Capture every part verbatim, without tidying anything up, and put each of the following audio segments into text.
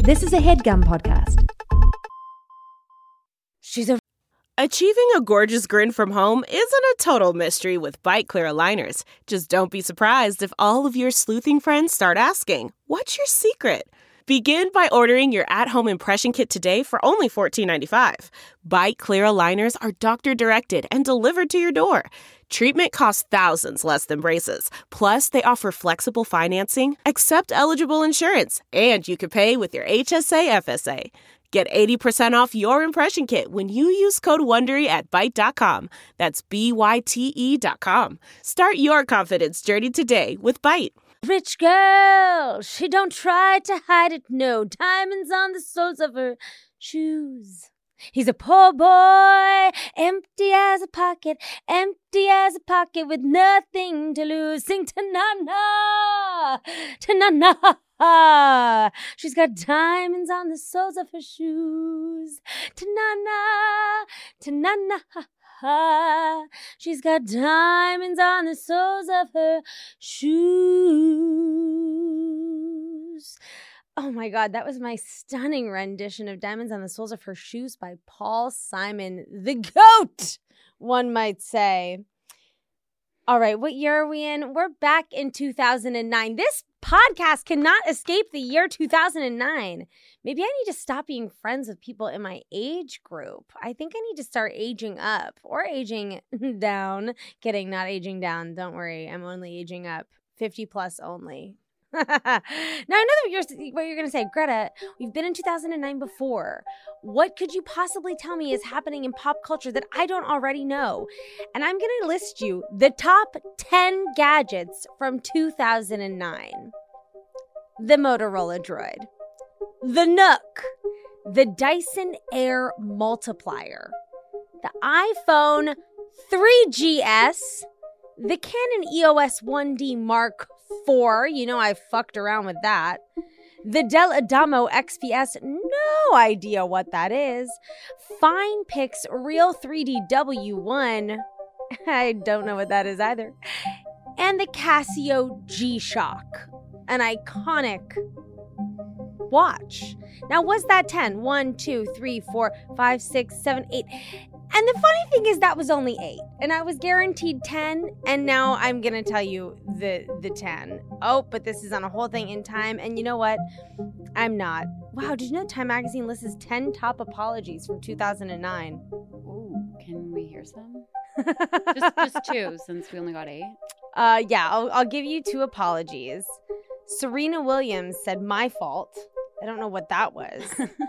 This is a HeadGum podcast. She's a... Achieving a gorgeous grin from home isn't a total mystery with Byte Clear aligners. Just don't be surprised if all of your sleuthing friends start asking, what's your secret? Begin by ordering your at-home impression kit today for only fourteen ninety-five. Byte Clear aligners are doctor-directed and delivered to your door. Treatment costs thousands less than braces. Plus, they offer flexible financing, accept eligible insurance, and you can pay with your H S A F S A. Get eighty percent off your impression kit when you use code WONDERY at byte dot com. That's B Y T E dot com. Start your confidence journey today with Byte. Rich girl, she don't try to hide it, no. Diamonds on the soles of her shoes. He's a poor boy, empty as a pocket, empty as a pocket with nothing to lose. Sing ta-na-na, ta-na-na. She's got diamonds on the soles of her shoes. Ta-na-na, ta-na-na. She's got diamonds on the soles of her shoes. Oh my God, that was my stunning rendition of Diamonds on the Soles of Her Shoes by Paul Simon, the GOAT, one might say. All right, what year are we in? We're back in two thousand nine. This podcast cannot escape the year two thousand nine. Maybe I need to stop being friends with people in my age group. I think I need to start aging up or aging down. Kidding, not aging down. Don't worry, I'm only aging up. fifty plus only. Now, I know what you're, what you're going to say. Greta, we've been in two thousand nine before. What could you possibly tell me is happening in pop culture that I don't already know? And I'm going to list you the top ten gadgets from two thousand nine. The Motorola Droid. The Nook. The Dyson Air Multiplier. The iPhone three G S. The Canon E O S one D Mark four. You know I fucked around with that. The Dell Adamo X P S. No idea what that is. FinePix Real three D W one. I don't know what that is either. And the Casio G-Shock. An iconic watch. Now, was that ten? one, two, three, four, five, six, seven, eight. And the funny thing is that was only eight. And I was guaranteed ten. And now I'm going to tell you the, the ten. Oh, but this is on a whole thing in Time. And you know what? I'm not. Wow, did you know Time Magazine lists ten top apologies from two thousand nine? Ooh, can we hear some? just, just two, since we only got eight. Uh, yeah, I'll, I'll give you two apologies. Serena Williams said, my fault. I don't know what that was.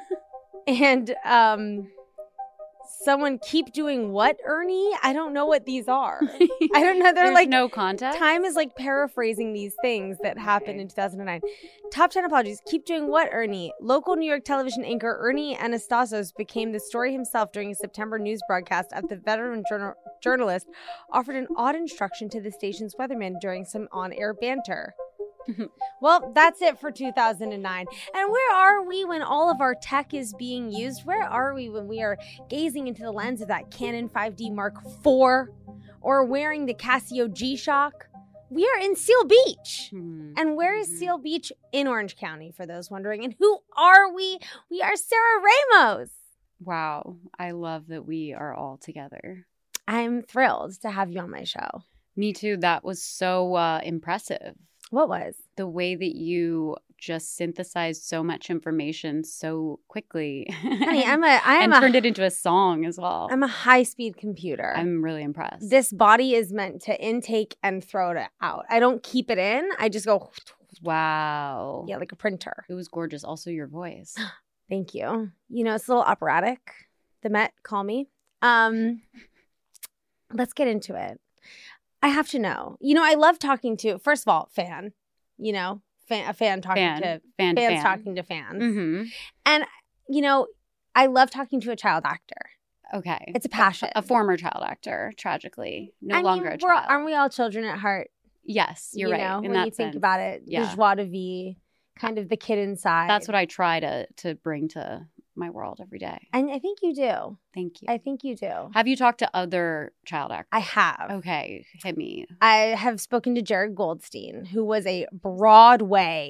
And um, someone keep doing what, Ernie? I don't know what these are. I don't know. They're There's like no context. Time is like paraphrasing these things that happened Okay. in two thousand nine. Top ten apologies. Keep doing what, Ernie? Local New York television anchor Ernie Anastassos became the story himself during a September news broadcast after the veteran journal- journalist offered an odd instruction to the station's weatherman during some on-air banter. Well, that's it for two thousand nine. And where are we when all of our tech is being used? Where are we when we are gazing into the lens of that Canon five D Mark four or wearing the Casio G-Shock? We are in Seal Beach. Hmm. And where is Mhm. Seal Beach? In Orange County, for those wondering. And who are we? We are Sarah Ramos. Wow. I love that we are all together. I'm thrilled to have you on my show. Me too. That was so uh, impressive. What was? The way that you just synthesized so much information so quickly. Honey, I'm a I am and a turned it into a song as well. I'm a high-speed computer. I'm really impressed. This body is meant to intake and throw it out. I don't keep it in. I just go, Wow. yeah, like a printer. It was gorgeous. Also, your voice. Thank you. You know, it's a little operatic. The Met, call me. Um, let's get into it. I have to know. You know, I love talking to, first of all, fan. You know, fan, a fan talking Fan. to Fan, fans fan. talking to fans. Mm-hmm. And, you know, I love talking to a child actor. Okay. It's a passion. A former child actor, tragically. No I longer mean, a we're all- child. Aren't we all children at heart? Yes, you're you right. know, in when that you think sense. about it, Yeah. the joie de vivre, kind of the kid inside. That's what I try to to bring to my world every day. And I think you do. Thank you. I think you do. Have you talked to other child actors? I have. Okay, hit me. I have spoken to Jared Goldstein, who was a Broadway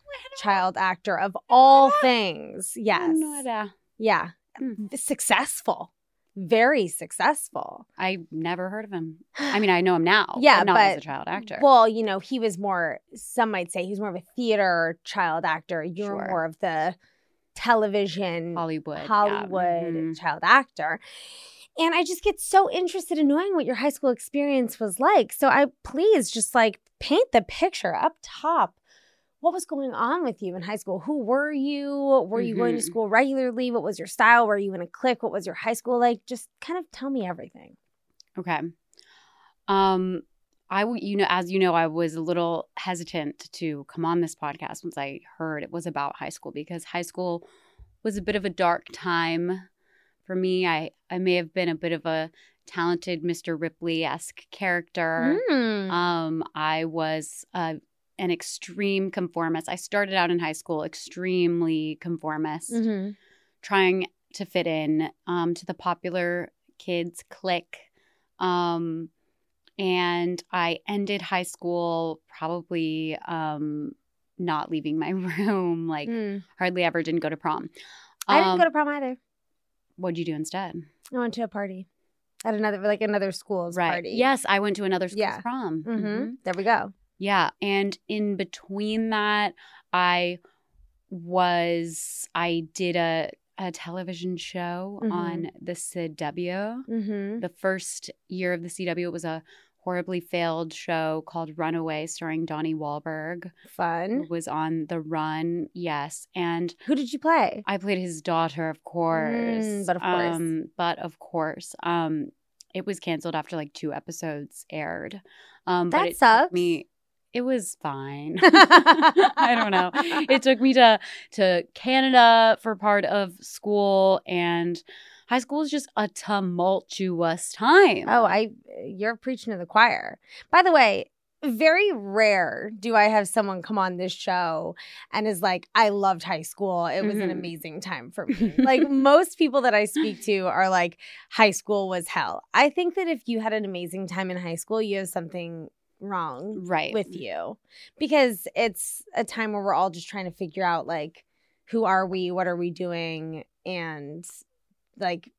child actor of all things. Yes. No idea. Yeah. Hmm. Successful. Very successful. I never heard of him. I mean, I know him now. Yeah, but not but, as a child actor. Well, you know, he was more, some might say he was more of a theater child actor. You're Sure. more of the television, Hollywood. Hollywood yeah. Mhm. child actor. And I just get so interested in knowing what your high school experience was like. So I please just like paint the picture up top. What was going on with you in high school? Who were you? Were you going to Mhm. school regularly? What was your style? Were you in a clique? What was your high school like? Just kind of tell me everything. Okay. Um, I, w- you know, as you know, I was a little hesitant to come on this podcast once I heard it was about high school because high school was a bit of a dark time for me. I, I may have been a bit of a talented Mister Ripley-esque character. Mm. Um, I was uh, an extreme conformist. I started out in high school extremely conformist, Mm-hmm. trying to fit in um, to the popular kids clique. Um, and I ended high school probably um, not leaving my room, like Mm. hardly ever didn't go to prom. I didn't Um, go to prom either. What'd you do instead? I went to a party at another, like another school's Right. party. Yes, I went to another school's Yeah. prom. Mm-hmm. Mhm. There we go. Yeah. And in between that, I was, I did a, a television show Mhm. on the C W. Mm-hmm. The first year of the C W, it was a horribly failed show called Runaway starring Donnie Wahlberg. Fun. It was on The Run. Yes. And Who did you play? I played his daughter, of course. Mm, but of course. Um, but of course. Um, it was canceled after like two episodes aired. Um, but That it sucks. Took me, it was fine. I don't know. It took me to to Canada for part of school, and high school is just a tumultuous time. Oh, I you're preaching to the choir. By the way, very rare do I have someone come on this show and is like, I loved high school. It was an Mhm. amazing time for me. Like most people that I speak to are like, high school was hell. I think that if you had an amazing time in high school, you have something wrong right. with you, because it's a time where we're all just trying to figure out like, who are we? What are we doing? And like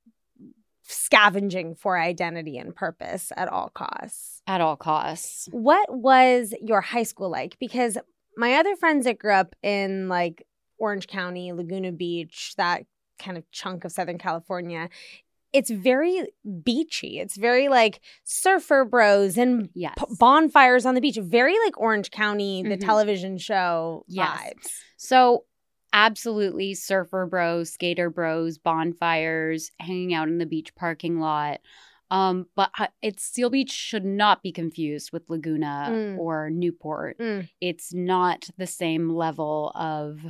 scavenging for identity and purpose at all costs. At all costs. What was your high school like? Because my other friends that grew up in like Orange County, Laguna Beach, that kind of chunk of Southern California, it's very beachy. It's very like surfer bros and Yes. p- bonfires on the beach. Very like Orange County, the Mhm. television show Yes. vibes. So absolutely surfer bros, skater bros, bonfires, hanging out in the beach parking lot. Um, but uh, it's Seal Beach should not be confused with Laguna Mm. or Newport. Mm. It's not the same level of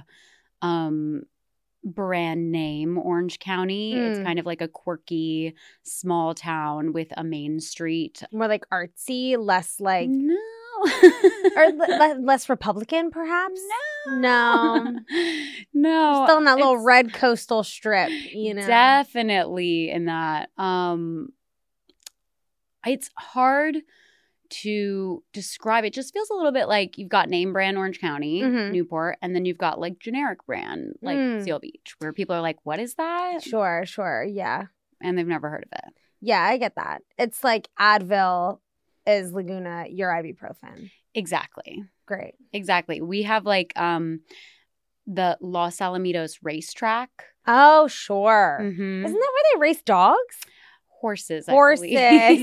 um, brand name Orange County. It's Mm. kind of like a quirky small town with a main street. More like artsy, less like, no. or l- le- less Republican perhaps? No. No. Still in that little it's red coastal strip, you know? Definitely in that. Um, it's hard to describe. It just feels a little bit like you've got name brand Orange County, Mhm. Newport, and then you've got like generic brand like Mm. Seal Beach, where people are like, what is that? Sure, sure. Yeah. And they've never heard of it. Yeah, I get that. It's like Advil is Laguna, your ibuprofen. Exactly. Great. Exactly. We have like um the Los Alamitos racetrack. Oh, sure. Mhm. Isn't that where they race dogs? Horses. I Horses. believe.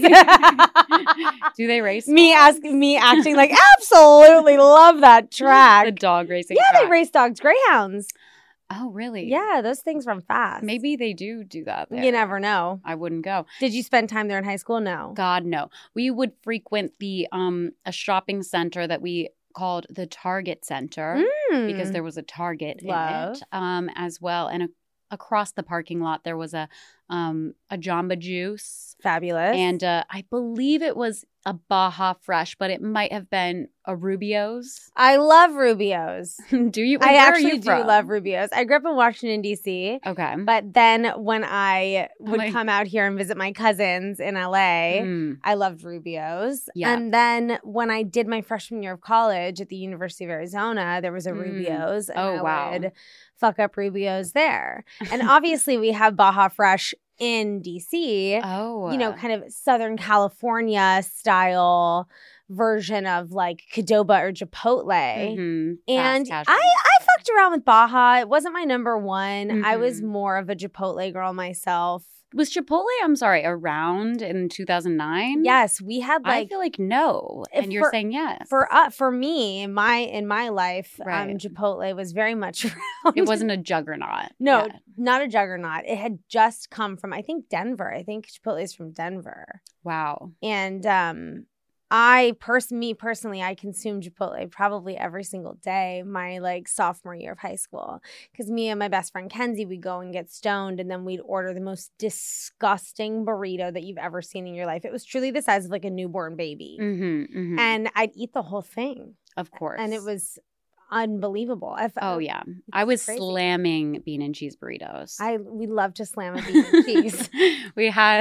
Do they race? Me dogs? asking, me acting like absolutely love that track. The dog racing. Yeah, track. they race dogs, greyhounds. Oh, really? Yeah, those things run fast. Maybe they do do that there. You never know. I wouldn't go. Did you spend time there in high school? No. God, no. We would frequent the um a shopping center that we called the Target Center because Mm. there was a Target Love. in it um as well. And a, across the parking lot there was a um, a Jamba Juice. Fabulous. And uh, I believe it was a Baja Fresh, but it might have been a Rubio's. I love Rubio's. Do you? I Where are actually you do from? love Rubio's. I grew up in Washington, D C. Okay. But then when I would my- come out here and visit my cousins in L A, Mm. I loved Rubio's. Yeah. And then when I did my freshman year of college at the University of Arizona, there was a Mm. Rubio's. And Oh, I wow. would fuck up Rubio's there. And obviously we have Baja Fresh in D C. Oh. You know, kind of Southern California style version of like Qdoba or Chipotle. Mhm. And Fast I, casual. I fucked around with Baja. It wasn't my number one. I was Mhm. more of a Chipotle girl myself. Was Chipotle, I'm sorry, around in two thousand nine? Yes, we had I like feel like no. If And you're for- saying yes. for uh, for me, my in my life, um, Right. Chipotle was very much around. It wasn't a juggernaut. no, Yeah. not a juggernaut. It had just come from I think Denver. I think Chipotle is from Denver. Wow. And um I pers- me personally, I consumed Chipotle probably every single day my like sophomore year of high school. Because me and my best friend Kenzie, we'd go and get stoned and then we'd order the most disgusting burrito that you've ever seen in your life. It was truly the size of like a newborn baby. Mm-hmm, mm-hmm. And I'd eat the whole thing. Of course. And it was unbelievable. I, Oh, yeah. I was crazy. slamming bean and cheese burritos. I we love to slam a bean and cheese. We had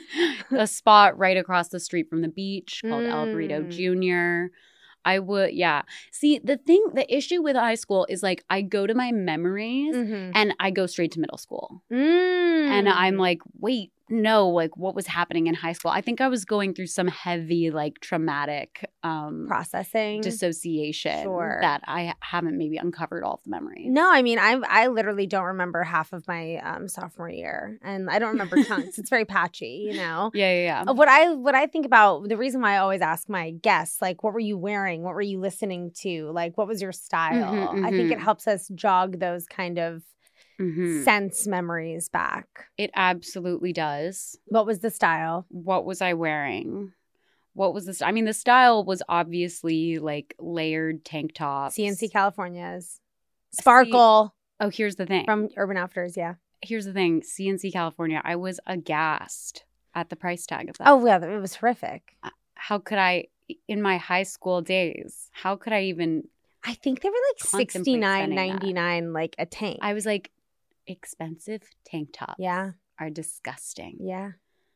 a spot right across the street from the beach called El Burrito Mm. Junior I would, yeah. See, the thing, the issue with high school is like I go to my memories Mhm. and I go straight to middle school. Mm. And I'm like, wait, no, like what was happening in high school? I think I was going through some heavy, like traumatic um, processing. dissociation Sure. that I haven't maybe uncovered all of the memories. No, I mean, I I literally don't remember half of my um, sophomore year, and I don't remember chunks. It's very patchy, you know. Yeah, yeah, yeah. Uh, What I what I think about the reason why I always ask my guests, like, what were you wearing? What were you listening to? Like, what was your style? Mhm, I think it mhm. helps us jog those kind of Mhm. sense memories back. It absolutely does. What was the style? What was I wearing? What was this? I mean, the style was obviously like layered tank tops. C N C California's Sparkle Oh, here's the thing. from Urban Outfitters. Yeah. here's the thing. C N C California. I was aghast at the price tag of that. Oh yeah, it was horrific. How could I, in my high school days, how could I even? I think they were like Contemplate sixty nine spending that. ninety nine, like a tank. I was like, expensive tank tops. Yeah. Are disgusting. Yeah.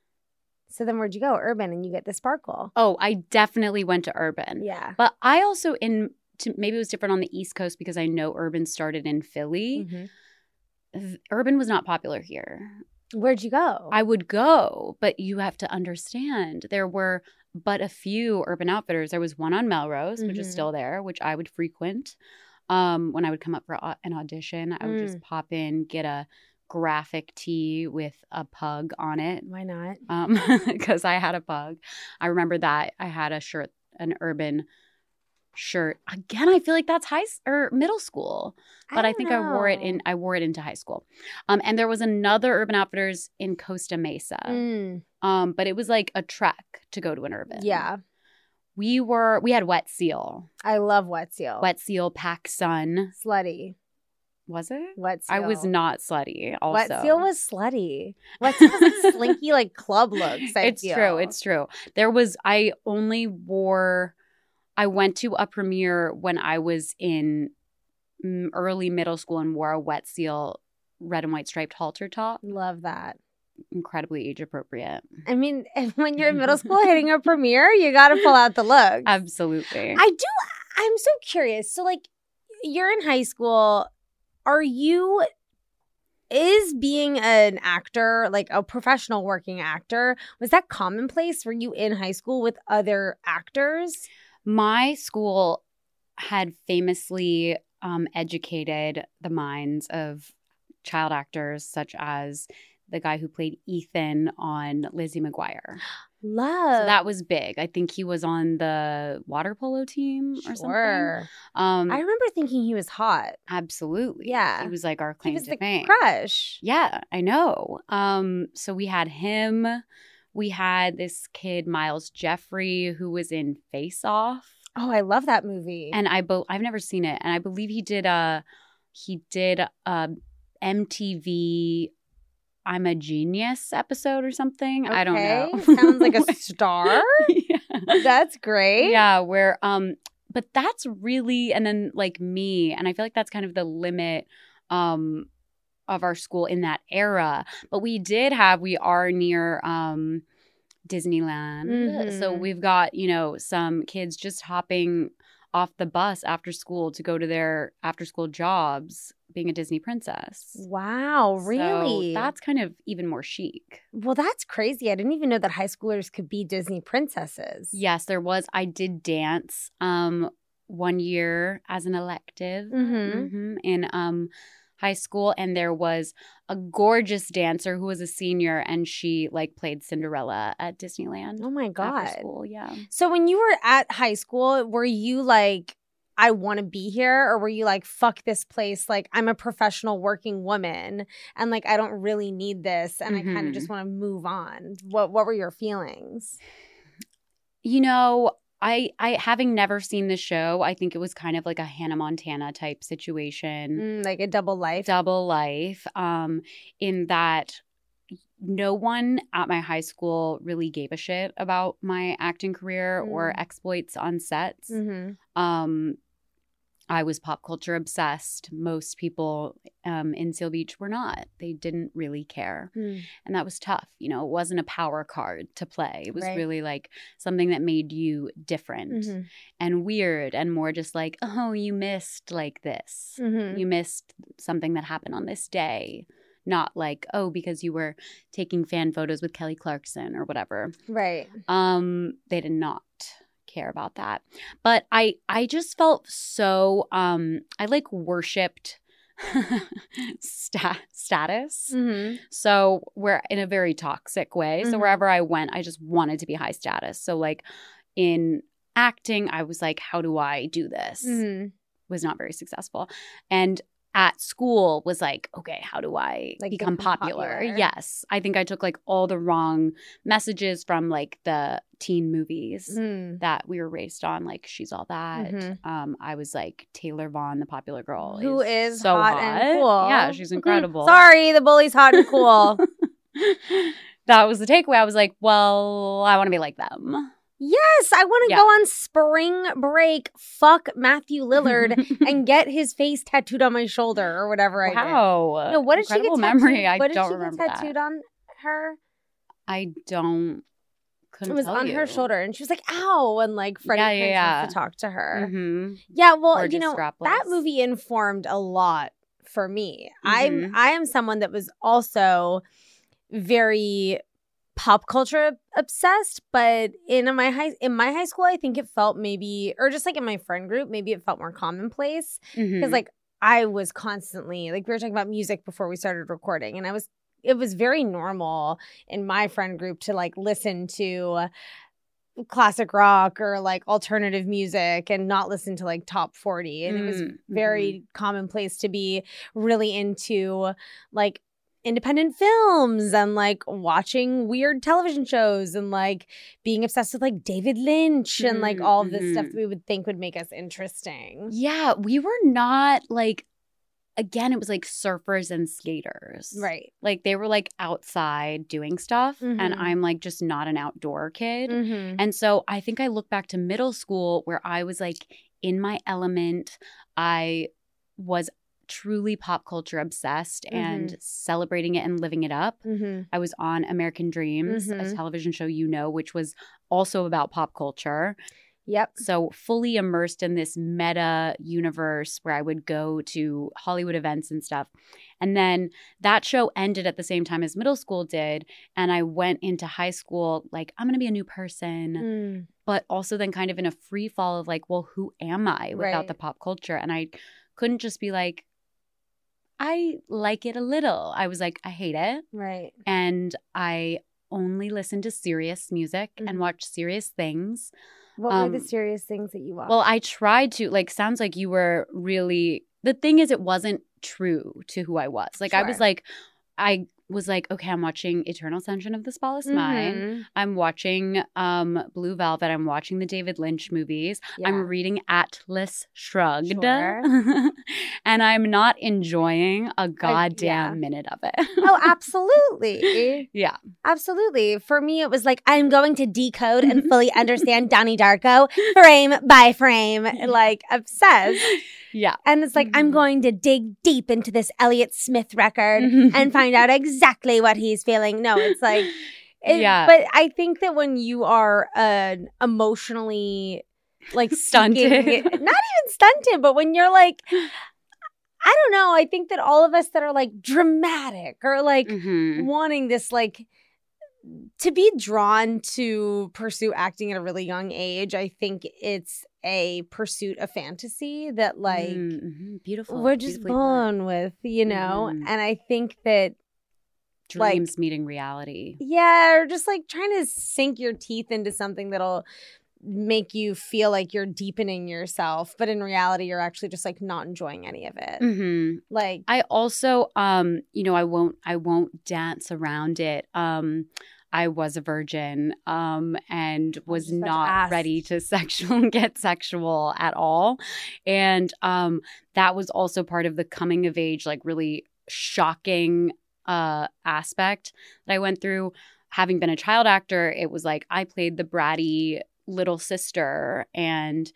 So then where'd you go? Urban, and you get the Sparkle. Oh, I definitely went to Urban. Yeah. But I also in to, maybe it was different on the East Coast because I know Urban started in Philly. Mhm. Th- Urban was not popular here. Where'd you go? I would go, but you have to understand there were but a few Urban Outfitters. There was one on Melrose, which is Mhm. still there, which I would frequent. Um, when I would come up for au- an audition, I would Mm. just pop in, get a graphic tee with a pug on it. Why not? Um, because I had a pug. I remember that I had a shirt, an Urban shirt. Again, I feel like that's high s- or middle school, but I, don't think I wore it know. in. I wore it into high school. Um, and there was another Urban Outfitters in Costa Mesa. Mm, Um, but it was like a trek to go to an Urban. yeah. we were. We had Wet Seal, I love Wet Seal. Wet Seal, Pac Sun. Slutty. Was it? Wet Seal. I was not slutty. Also, Wet Seal was slutty. Wet Seal was like slinky, like club looks. I it's feel. true. It's true. There was. I only wore. I went to a premiere when I was in mm, early middle school and wore a Wet Seal red and white striped halter top. Love that. Incredibly age appropriate. I mean, when you're in middle school hitting a premiere, you got to pull out the looks. Absolutely. I do. I'm so curious. So, like, you're in high school. Are you, is being an actor, like a professional working actor, was that commonplace? Were you in high school with other actors? My school had famously um, educated the minds of child actors, such as the guy who played Ethan on Lizzie McGuire. Love. So that was big. I think he was on the water polo team or something. Sure. Um, I remember thinking he was hot. absolutely. Yeah. He was like our He claim was to the fame. crush. Yeah, I know. Um, so we had him. We had this kid, Miles Jeffrey, who was in Face Off. Oh, I love that movie. And I be- I've never seen it. And I believe he did a he did a M T V I'm a Genius episode or something. Okay. I don't know. Sounds like a star. Yeah. That's great. Yeah, where um but that's really and then like me and I feel like that's kind of the limit um of our school in that era. But we did have we are near um Disneyland. Mhm. So we've got, you know, some kids just hopping off the bus after school to go to their after school jobs being a Disney princess. Wow, really? So that's kind of even more chic. Well, that's crazy. I didn't even know that high schoolers could be Disney princesses. Yes, there was. I did dance um one year as an elective Mhm. mhm, in um high school, and there was a gorgeous dancer who was a senior, and she like played Cinderella at Disneyland. Oh my God. After school, yeah. So when you were at high school, were you like, I want to be here? Or were you like, fuck this place? Like, I'm a professional working woman and like, I don't really need this. And I kind Mhm. of just want to move on. What What were your feelings? You know, I I having never seen the show, I think it was kind of like a Hannah Montana type situation. Mm, like a double life? Double life, um, in that no one at my high school really gave a shit about my acting career or Mm. exploits on sets. Mm-hmm. Um, I was pop culture obsessed. Most people um, in Seal Beach were not. They didn't really care. Mm. And that was tough. You know, it wasn't a power card to play. It was Right. really like something that made you different Mhm. and weird and more just like, oh, you missed like this. Mhm. You missed something that happened on this day. Not like, oh, because you were taking fan photos with Kelly Clarkson or whatever. Right. Um, they did not care about that. But I I just felt so um I like worshipped stat status. Mm-hmm. So we're in a very toxic way. So Mhm. wherever I went, I just wanted to be high status. So like in acting, I was like, how do I do this? Mm-hmm. Was not very successful. And at school was like, okay, how do I Like, become become popular? popular. Yes. I think I took like all the wrong messages from like the teen movies Mm. that we were raised on, like She's All That. Mhm. Um, I was like Taylor Vaughn, the popular girl. Who is so hot, and cool. Yeah, she's incredible. Sorry, the bully's hot and cool. That was the takeaway. I was like, well, I want to be like them. Yes, I want to Yeah. go on spring break, fuck Matthew Lillard, and get his face tattooed on my shoulder or whatever I did. Wow. No, what did she get Incredible tattooed? memory. I what did don't she remember get that. tattooed on her? I don't. It Couldn't was tell on you. her shoulder, and she was like, "Ow!" And like Freddie Yeah, yeah, Prinze yeah. wants to talk to her. Mm-hmm. Yeah, well, Gorgeous you know, strapless. that movie informed a lot for me. I'm Mhm. I am someone that was also very pop culture obsessed, but in my high in my high school, I think it felt maybe, or just like in my friend group, maybe it felt more commonplace because Mhm. like I was constantly like we were talking about music before we started recording, and I was it was very normal in my friend group to like listen to classic rock or like alternative music and not listen to like top forty, and it was Mm, very commonplace to be really into like independent films and like watching weird television shows and like being obsessed with like David Lynch and like Mm, all of this stuff mhm. that we would think would make us interesting. Yeah, we were not like. Again, it was like surfers and skaters. Right. Like they were like outside doing stuff, and Mhm. I'm like just not an outdoor kid. Mm-hmm. And so I think I look back to middle school where I was like in my element. I was truly pop culture obsessed and celebrating it and living it up. Mm-hmm. I was on American Dreams, a Mhm. television show, you know, which was also about pop culture. Yep. So fully immersed in this meta universe where I would go to Hollywood events and stuff. And then that show ended at the same time as middle school did. And I went into high school like, I'm going to be a new person. Mm. But also then kind of in a free fall of like, well, who am I without Right. the pop culture? And I couldn't just be like, I like it a little. I was like, I hate it. Right. And I only listen to serious music Mhm. and watch serious things. What Um, were the serious things that you watched? Well, I tried to, like, sounds like you were really, the thing is, it wasn't true to who I was. Like, I was Sure. like, I was like, okay, I'm watching Eternal Sunshine of the Spotless Mind. Mhm. I'm watching um, Blue Velvet. I'm watching the David Lynch movies. Yeah. I'm reading Atlas Shrugged. Sure. And I'm not enjoying a goddamn yeah. minute of it. Oh, absolutely. Yeah. Absolutely. For me, it was like, I'm going to decode and fully understand Donnie Darko frame by frame, like obsessed. Yeah. And it's like, Mhm. I'm going to dig deep into this Elliott Smith record Mhm. and find out exactly what he's feeling. No, it's like, it, Yeah. But I think that when you are an emotionally like Stunted. seeking- not even stunted, but when you're like, I don't know, I think that all of us that are like dramatic or like Mhm. wanting this like to be drawn to pursue acting at a really young age, I think it's a pursuit of fantasy that like Mhm. Beautiful. we're just Beautifully put. born with, you know? Mhm. And I think that like- Dreams meeting reality. yeah, or just like trying to sink your teeth into something that'll make you feel like you're deepening yourself, but in reality you're actually just like not enjoying any of it. Mm-hmm. Like I also, um, you know, I won't, I won't dance around it. Um, I was a virgin, um, and was just about to not ask. ready to sexual get sexual at all, and um, that was also part of the coming of age, like really shocking uh aspect that I went through. Having been a child actor, it was like I played the bratty little sister, and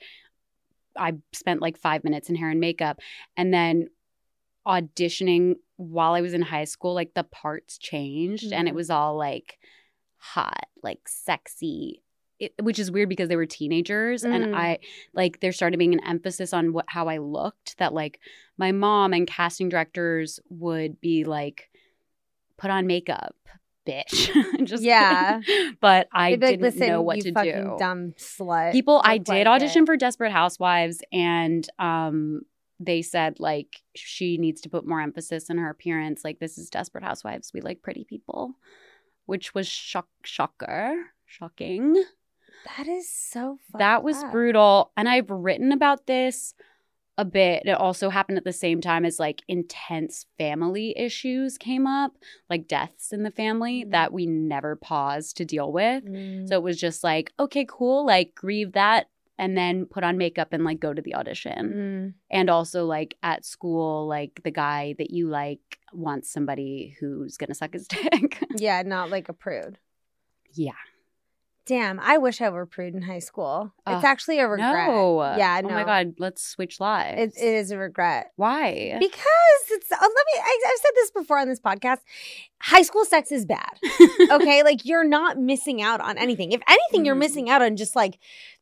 I spent like five minutes in hair and makeup, and then auditioning while I was in high school, like the parts changed, and it Mhm. was all like hot, like sexy, it, which is weird because they were teenagers, Mm. and I like there started being an emphasis on what how I looked, that like my mom and casting directors would be like, put on makeup, bitch. Just Yeah. kidding. But I they'd be like, didn't listen, know what you to fucking do. dumb slut. People, I Look did like audition it. for Desperate Housewives, and um, they said like she needs to put more emphasis on her appearance. Like, this is Desperate Housewives. We like pretty people, which was shock, shocker, shocking. That is so fucked That was up. brutal. And I've written about this a bit. It also happened at the same time as like intense family issues came up, like deaths in the family Mm. that we never paused to deal with. Mm. So it was just like, okay, cool, like grieve that and then put on makeup and like go to the audition. Mm. And also like at school, like the guy that you like wants somebody who's going to suck his dick. Yeah, not like a prude. Yeah. Damn, I wish I were prude in high school. It's Ugh, actually a regret. No. Yeah, Oh no. my God, let's switch lives. It, it is a regret. Why? Because it's, oh, let me, I, I've said this before on this podcast. High school sex is bad. Okay. Like you're not missing out on anything. If anything, you're Mhm. missing out on just like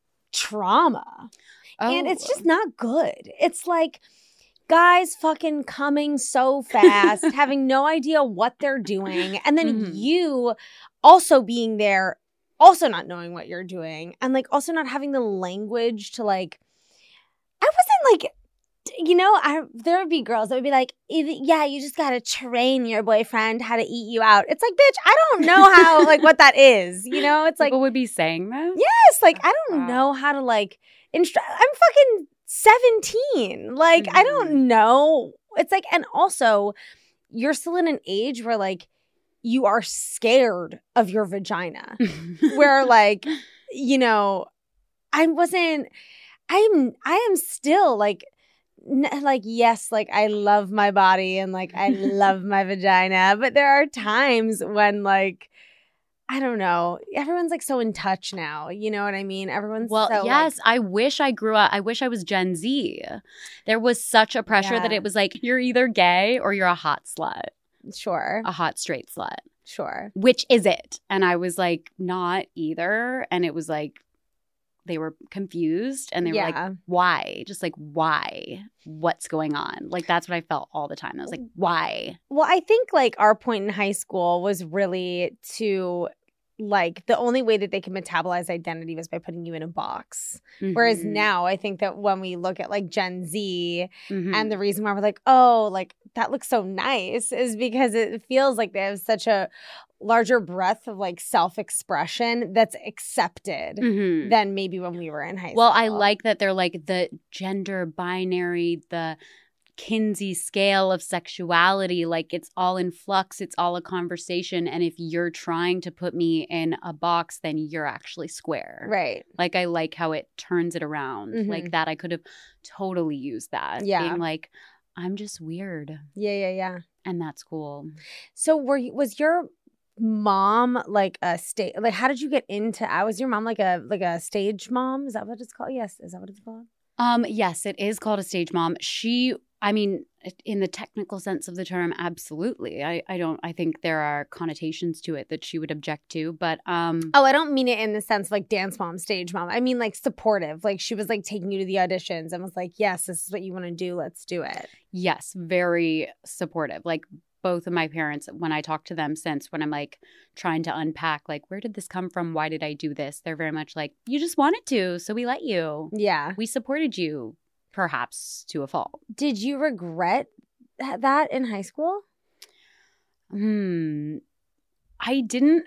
trauma. And it's Oh. just not good. It's like guys fucking coming so fast, having no idea what they're doing. And then Mhm. you also being there, also not knowing what you're doing. And like also not having the language to like, I wasn't like, you know, I there would be girls that would be like, yeah, you just got to train your boyfriend how to eat you out. It's like, bitch, I don't know how, like what that is. You know, it's like, People would be saying this? yes, like I don't Wow. know how to like instru- I'm fucking seventeen. Like I Mhm. don't know. It's like, and also you're still in an age where like you are scared of your vagina. Where like, you know, I wasn't I'm I am still like n- like yes, like I love my body and like I love my vagina, but there are times when like I don't know. Everyone's like so in touch now. You know what I mean? Everyone's Well, so, like- yes, I wish I grew up. I wish I was Gen Z. There was such a pressure that Yeah. it was like, you're either gay or you're a hot slut, sure, a hot straight slut. sure. Which is it? And I was like, not either. And it was like, they were confused and they were like, Yeah. why? Just like, why? What's going on? Like, that's what I felt all the time. I was like, why? Well, I think like our point in high school was really to like the only way that they can metabolize identity was by putting you in a box. Whereas Mhm. now I think that when we look at like Gen Z Mhm. and the reason why we're like, oh, like that looks so nice is because it feels like they have such a larger breadth of like self-expression that's accepted Mhm. than maybe when we were in high school. Well, I like that they're like the gender binary, the Kinsey scale of sexuality. Like it's all in flux. It's all a conversation. And if you're trying to put me in a box, then you're actually square. Right. Like I like how it turns it around. Mhm. Like that I could have totally used that. Yeah. Being like, I'm just weird. Yeah, yeah, yeah. And that's cool. So were you, was your mom like a stage, like how did you get into, I was your mom like a like a stage mom? Is that what it's called? Yes. Is that what it's called? Um, yes, it is called a stage mom. She, I mean, in the technical sense of the term, absolutely. I, I don't, I think there are connotations to it that she would object to, but um, Oh, I don't mean it in the sense like dance mom, stage mom. I mean like supportive. Like she was like taking you to the auditions and was like, yes, this is what you want to do. Let's do it. yes, very supportive. Like both of my parents, when I talk to them since, when I'm like trying to unpack, like, where did this come from? Why did I do this? They're very much like, you just wanted to, so we let you. Yeah. We supported you, perhaps to a fault. Did you regret th- that in high school? Hmm. I didn't.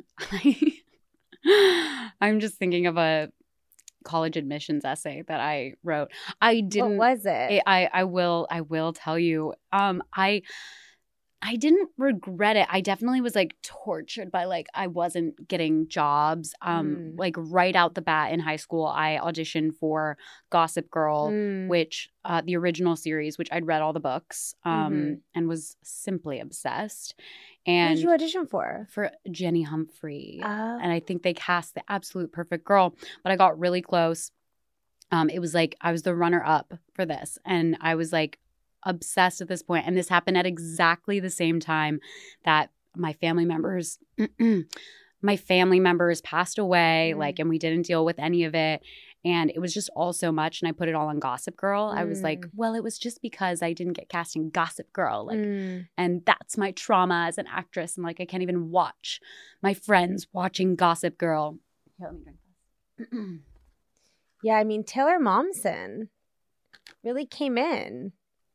I, I'm just thinking of a college admissions essay that I wrote. I didn't. What was it? I, I will. I will tell you. Um. I. I didn't regret it. I definitely was like tortured by like I wasn't getting jobs. Um, Mm. like right out the bat in high school, I auditioned for Gossip Girl, Mm. which uh, the original series, which I'd read all the books, um, Mhm. and was simply obsessed. What And did you audition for? for Jenny Humphrey, Oh. and I think they cast the absolute perfect girl. But I got really close. Um, it was like I was the runner up for this, and I was like obsessed at this point. And this happened at exactly the same time that my family members, my family members passed away. Mm. Like, and we didn't deal with any of it. And it was just all so much. And I put it all on Gossip Girl. I was like, Mm. well, it was just because I didn't get cast in Gossip Girl. Like, Mm. and that's my trauma as an actress. And like, I can't even watch my friends watching Gossip Girl. Here, let me drink this. Yeah, I mean Taylor Momsen really came in.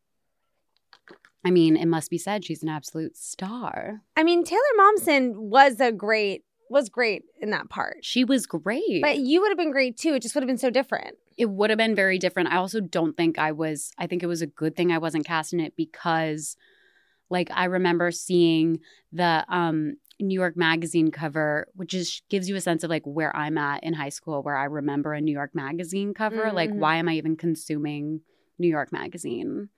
I mean, it must be said, she's an absolute star. I mean Taylor Momsen was a great was great in that part. She was great. But you would have been great too. It just would have been so different. It would have been very different. I also don't think I was, I think it was a good thing I wasn't cast in it because, like, I remember seeing the um, New York Magazine cover, which is gives you a sense of, like, where I'm at in high school, where I remember a New York Magazine cover. Mm-hmm. Like, why am I even consuming New York Magazine?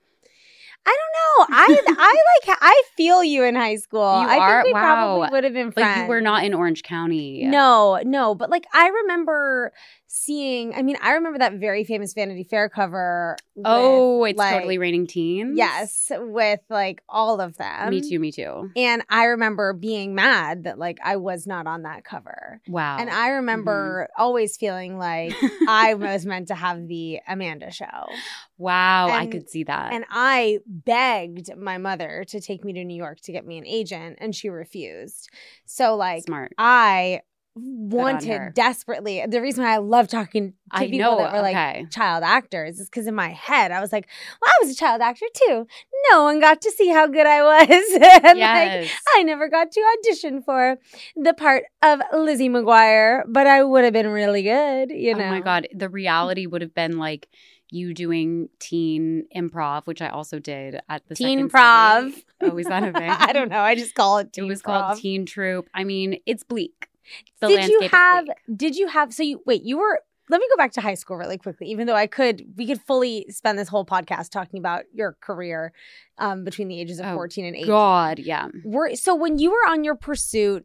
I don't know. I I like I feel you in high school. You I are? think we Wow. probably would have been friends. Like, you were not in Orange County. No, no, but like I remember seeing. I mean, I remember that very famous Vanity Fair cover. Oh, with, it's like, Totally Raining Teens? Yes, with like all of them. Me too, me too. And I remember being mad that like I was not on that cover. Wow. And I remember Mm-hmm. always feeling like I was meant to have the Amanda show. Wow, I And- could see that. And I begged my mother to take me to New York to get me an agent, and she refused. So like Smart. I her. wanted desperately. The reason why I love talking to I people know. that were like okay. child actors is because in my head I was like, well, I was a child actor too. No one got to see how good I was. And Yes. like I never got to audition for the part of Lizzie McGuire, but I would have been really good, you know. Oh my God. The reality would have been like you doing teen improv, which I also did at the Teen Second Prov. City. Oh, is that a thing? I don't know. I just call it It teen was prov. called Teen Troop. I mean, it's bleak. The Did you landscape is have bleak. did you have so you wait, you were let me go back to high school really quickly, even though I could we could fully spend this whole podcast talking about your career um, between the ages of Oh, fourteen and eighteen. God, yeah. Were, so when you were on your pursuit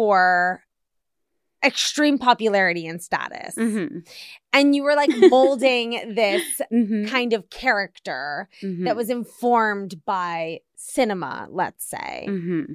for extreme popularity and status, Mm-hmm. and you were like molding this Mm-hmm. kind of character mm-hmm. that was informed by cinema, let's say, Mm-hmm.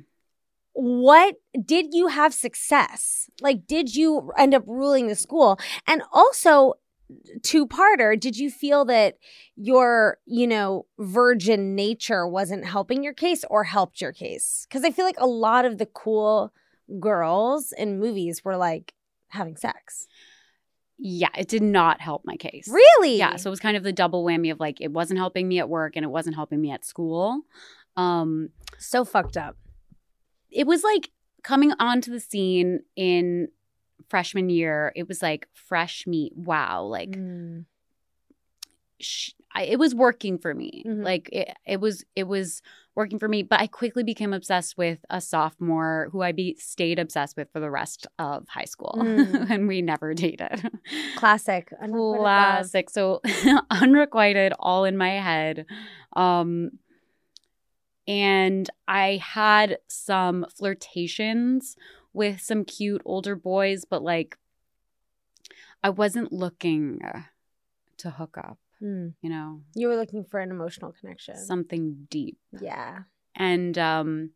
what did you have success? Like, did you end up ruling the school? And also, two-parter, did you feel that your, you know, virgin nature wasn't helping your case or helped your case? Because I feel like a lot of the cool girls in movies were like having sex. Yeah, it did not help my case. Really? Yeah, so it was kind of the double whammy of like it wasn't helping me at work and it wasn't helping me at school. Um, So fucked up. it was like coming onto the scene in freshman year. It was like fresh meat. Wow, like Mm. sh- I, it was working for me. Mhm. Like it, it was it was working for me. But I quickly became obsessed with a sophomore who I be stayed obsessed with for the rest of high school, Mm. and we never dated. Classic. Unrequited love. Classic. So unrequited, all in my head. Um, and I had some flirtations with some cute older boys, but like I wasn't looking to hook up, Mm. you know, You were looking for an emotional connection. something deep. Yeah. And um,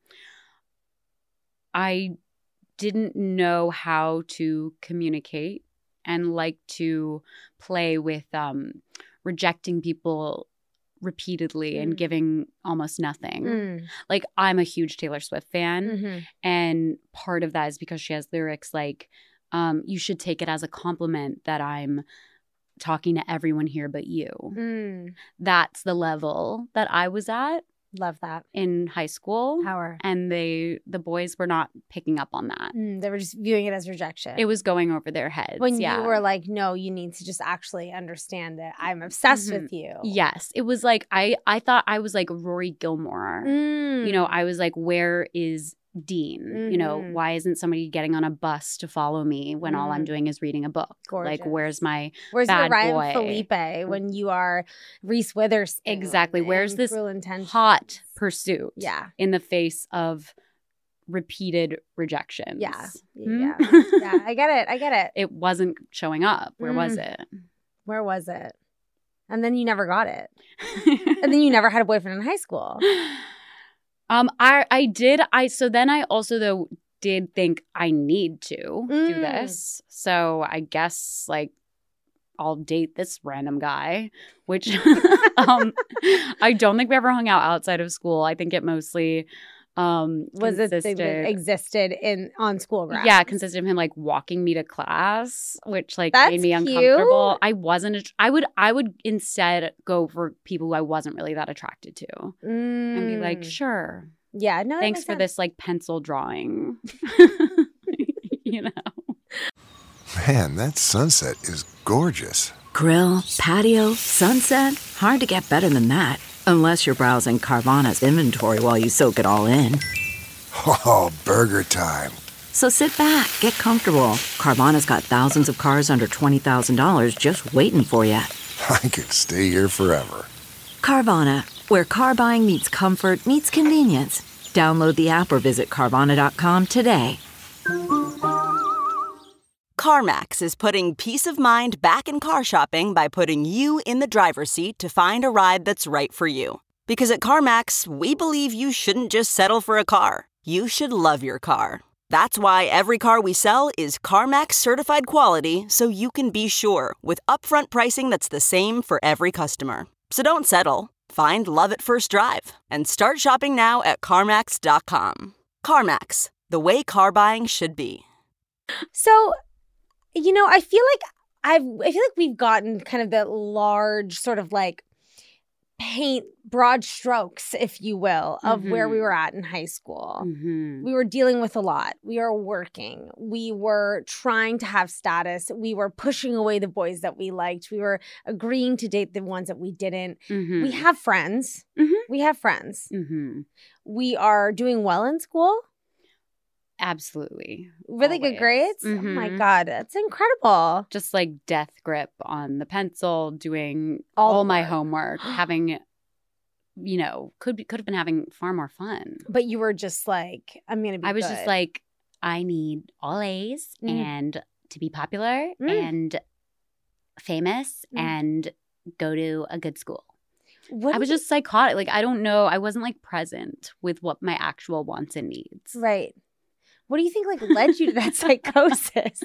I didn't know how to communicate and like to play with um, rejecting people repeatedly and Mm. giving almost nothing. Mm. Like, I'm a huge Taylor Swift fan. Mhm. And part of that is because she has lyrics like, um, you should take it as a compliment that I'm talking to everyone here but you. Mm. That's the level that I was at Love that. in high school. Power. And they, the boys were not picking up on that. Mm, they were just viewing it as rejection. It was going over their heads. when yeah. you were like, no, you need to just actually understand that I'm obsessed Mhm. with you. Yes. It was like, I, I thought I was like Rory Gilmore. Mm. You know, I was like, where is Dean? You know, Mhm. why isn't somebody getting on a bus to follow me when all I'm Mhm. doing is reading a book? Like, Gorgeous. where's my Where's your bad Ryan boy? Felipe when you are Reese Witherspoon? Exactly. Where's in this Cruel Intentions? hot pursuit Yeah. in the face of repeated rejections? Yeah. Hmm? Yeah. Yeah. I get it. I get it. It wasn't showing up. Where was Mm. it? Where was it? And then you never got it. And then you never had a boyfriend in high school. Um, I I did I so then I also though did think I need to do Mm. this. So I guess like I'll date this random guy, which um I don't think we ever hung out outside of school. I think it mostly um Was it the thing that consisted- existed in on school grounds? Yeah, it consisted of him like walking me to class, which like That's made me cute. uncomfortable. I wasn't. att- I would. I would instead go for people who I wasn't really that attracted to, and be like, Mm. sure, yeah, no, that thanks makes for sense. this like pencil drawing. You know, Man, that sunset is gorgeous. Grill, patio, sunset. Hard to get better than that. Unless you're browsing Carvana's inventory while you soak it all in. Oh, burger time. So sit back, get comfortable. Carvana's got thousands of cars under twenty thousand dollars just waiting for you. I could stay here forever. Carvana, where car buying meets comfort, meets convenience. Download the app or visit Carvana dot com today. CarMax is putting peace of mind back in car shopping by putting you in the driver's seat to find a ride that's right for you. Because at CarMax, we believe you shouldn't just settle for a car. You should love your car. That's why every car we sell is CarMax certified quality, so you can be sure with upfront pricing that's the same for every customer. So don't settle. Find love at first drive and start shopping now at CarMax dot com. CarMax, the way car buying should be. So, you know, I feel like I've I feel like we've gotten kind of the large sort of like paint broad strokes, if you will, of where we Mhm. were at in high school. Mhm. We were dealing with a lot. We were working. We were trying to have status. We were pushing away the boys that we liked. We were agreeing to date the ones that we didn't. Mhm. We have friends. Mhm. We have friends. Mhm. We are doing well in school. Absolutely. Really good Always. grades. Oh my Mhm. God, that's incredible. Just like death grip on the pencil, doing All all, the my work. homework, having, you know, could be could have been having far more fun. But you were just like, I'm gonna be. I was just good. like, I need all A's Mm. and to be popular Mm. and famous Mm. and go to a good school. What I do was you- just psychotic. Like, I don't know. I wasn't like present with what my actual wants and needs. right. What do you think like led you to that psychosis?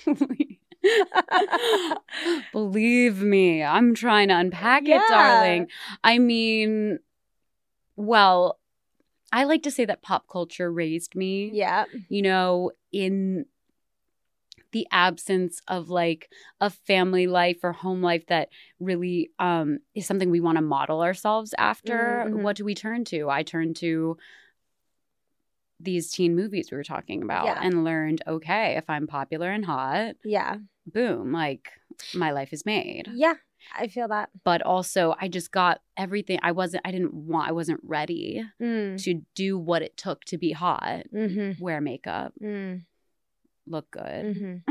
Believe me, I'm trying to unpack Yeah. it, darling. I mean, well, I like to say that pop culture raised me. Yeah. You know, in the absence of like a family life or home life that really um, is something we want to model ourselves after, Mhm. what do we turn to? I turn to these teen movies we were talking about Yeah. and learned, okay, if I'm popular and hot, Yeah. boom, like my life is made. Yeah. I feel that. But also I just got everything. I wasn't, I didn't want, I wasn't ready Mm. to do what it took to be hot, Mm-hmm. wear makeup, Mm. look good.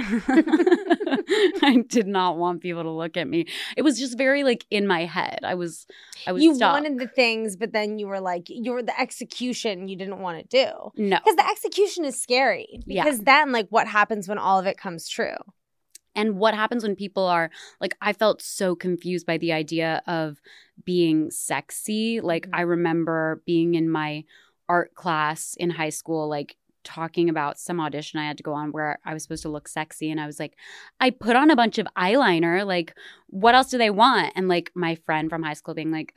Mm-hmm. I did not want people to look at me. It was just very like in my head. I was, I was You stuck. wanted the things, but then you were like, you were the execution you didn't want to do. No. Because the execution is scary. Yeah. Because then, like, what happens when all of it comes true? And what happens when people are like, I felt so confused by the idea of being sexy. Like, Mhm. I remember being in my art class in high school, like talking about some audition I had to go on where I was supposed to look sexy. And I was like, I put on a bunch of eyeliner. Like, what else do they want? And like my friend from high school being like,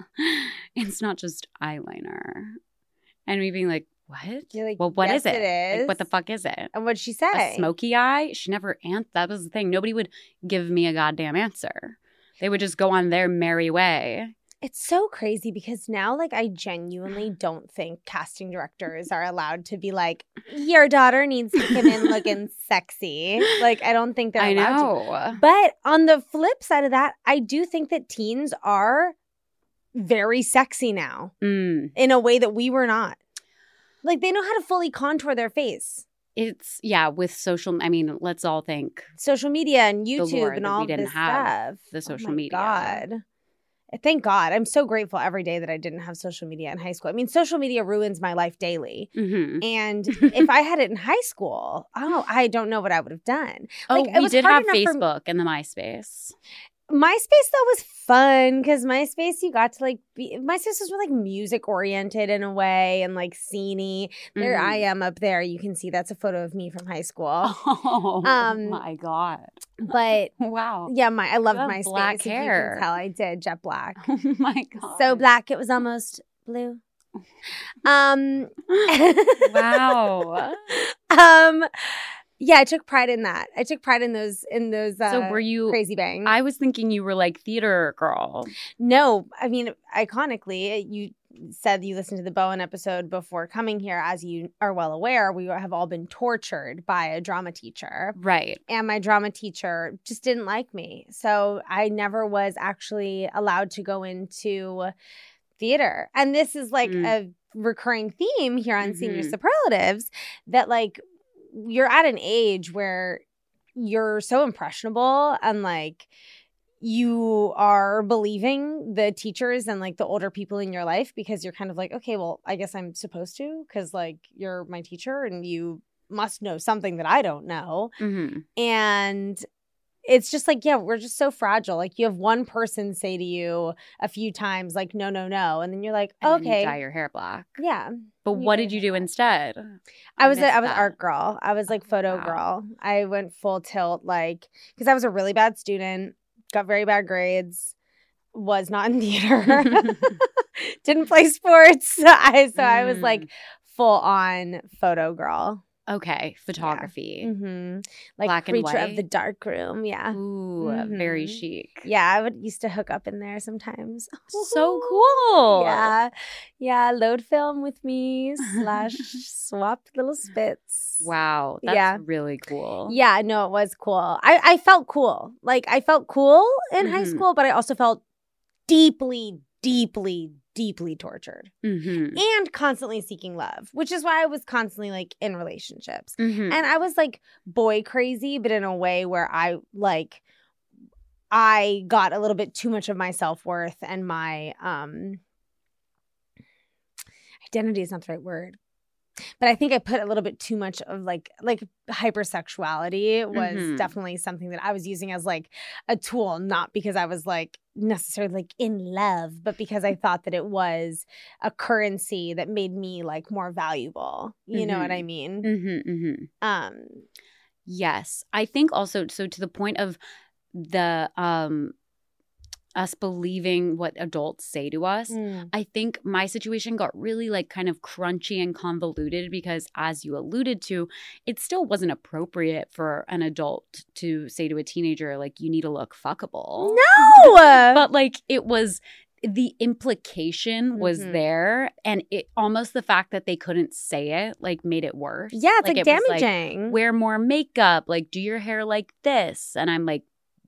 it's not just eyeliner. And me being like, what? You're like, well, what yes, is it? it is. Like, what the fuck is it? And what'd she A say? smoky eye? She never answered. That was the thing. Nobody would give me a goddamn answer. They would just go on their merry way. It's so crazy because now, like, I genuinely don't think casting directors are allowed to be like, your daughter needs to come in looking sexy. Like, I don't think they're I allowed know. to. But on the flip side of that, I do think that teens are very sexy now Mm. in a way that we were not. Like, they know how to fully contour their face. It's, yeah, with social, I mean, let's all thank Social media and YouTube Lord and that all we didn't this have stuff. the social oh my media. God. Thank God. I'm so grateful every day that I didn't have social media in high school. I mean, social media ruins my life daily. Mhm. And if I had it in high school, oh, I don't know what I would have done. Oh, Like, it we was did hard have enough for- Facebook and the MySpace. MySpace, though, was fun because MySpace, you got to like be, MySpace was more like music oriented in a way and like sceney. There Mhm. I am up there. You can see that's a photo of me from high school. Oh Um, my God. But Wow. yeah, my I loved have MySpace. black if you hair. can tell, I did jet black. Oh my God. So black, it was almost blue. Um, Wow. um, yeah, I took pride in that. I took pride in those in those. Uh, So were you, crazy bangs? I was thinking you were like theater girl. No, I mean, iconically, you said you listened to the Bowen episode before coming here. As you are well aware, we have all been tortured by a drama teacher. Right. And my drama teacher just didn't like me. So I never was actually allowed to go into theater. And this is like Mm. a recurring theme here on Senior Mhm. Superlatives that like you're at an age where you're so impressionable and like you are believing the teachers and like the older people in your life because you're kind of like, okay, well, I guess I'm supposed to because like you're my teacher and you must know something that I don't know. Mm-hmm. And it's just like, yeah, we're just so fragile. Like you have one person say to you a few times, like, no, no, no. And then you're like, And then you okay. dye your hair black. Yeah. But You what dye did you your do hair instead? I was a, missed I was that. art girl. I was like Oh, photo wow. girl. I went full tilt, like, because I was a really bad student, got very bad grades, was not in theater, didn't play sports. I, so I was like Mm. full on photo girl. Okay, photography. Mm-hmm. Like Black and creature of white? the dark room. Yeah. Ooh, very Mhm. chic. Yeah, I would used to hook up in there sometimes. So cool. Yeah. Yeah. Load film with me slash swap little spits. Wow, that's Yeah. really cool. Yeah, no, it was cool. I, I felt cool. Like I felt cool in high Mhm. school, but I also felt deeply, deeply, deeply tortured Mm-hmm. and constantly seeking love, which is why I was constantly like in relationships. Mm-hmm. And I was like boy crazy, but in a way where I like I got a little bit too much of my self-worth and my um identity is not the right word. But I think I put a little bit too much of like like hypersexuality was Mhm. definitely something that I was using as like a tool, not because I was like necessarily like in love, but because I thought that it was a currency that made me like more valuable. You know what I mean? Mm-hmm, mm-hmm. Um Yes. I think also, so to the point of the um us believing what adults say to us, mm, I think my situation got really like kind of crunchy and convoluted because, as you alluded to, it still wasn't appropriate for an adult to say to a teenager, like, you need to look fuckable. no. But like it was, the implication was Mhm. there, and it almost, the fact that they couldn't say it like made it worse. yeah, it's like, it was, damaging. wear more makeup, like do your hair like this. And I'm like,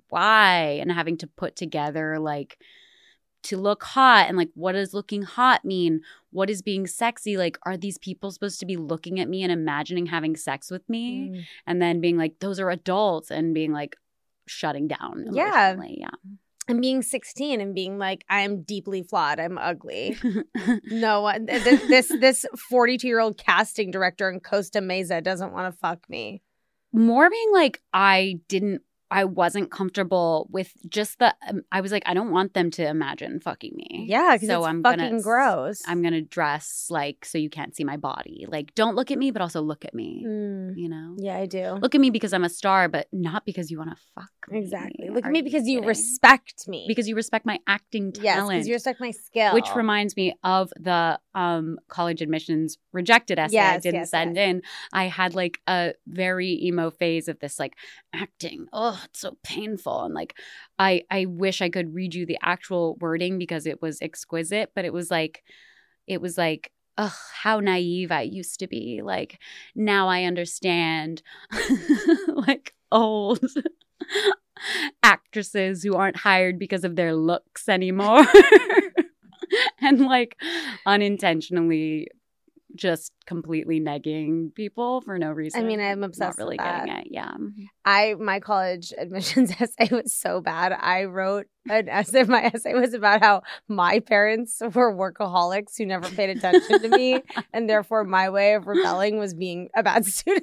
why, and having to put together like to look hot and like what does looking hot mean? What is being sexy? Like, are these people supposed to be looking at me and imagining having sex with me? Mm. And then being like, those are adults, and being like shutting down Yeah. emotionally. Yeah. And being sixteen and being like, I am deeply flawed. I'm ugly. No one, th- this this forty-two-year-old casting director in Costa Mesa doesn't want to fuck me. More being like, I didn't, I wasn't comfortable with just the, um, I was like, I don't want them to imagine fucking me. Yeah, because So it's I'm fucking gonna, gross. I'm going to dress like, so you can't see my body. Like, don't look at me, but also look at me, Mm. you know? Yeah, I do. Look at me because I'm a star, but not because you want to fuck me. Exactly. Look Are at me because you kidding? respect me. Because you respect my acting yes, talent. because you respect my skill. Which reminds me of the um, college admissions rejected essay I Yes, didn't yes, send yes. in. I had like a very emo phase of this like acting. Oh, it's so painful. And like, I, I wish I could read you the actual wording because it was exquisite, but it was like, it was like, ugh, how naive I used to be. Like, now I understand like old actresses who aren't hired because of their looks anymore. And like unintentionally just completely negging people for no reason. I mean, I'm obsessed Not really with that. getting it. Yeah. I my college admissions essay was so bad. I wrote an essay. My essay was about how my parents were workaholics who never paid attention to me, and therefore my way of rebelling was being a bad student.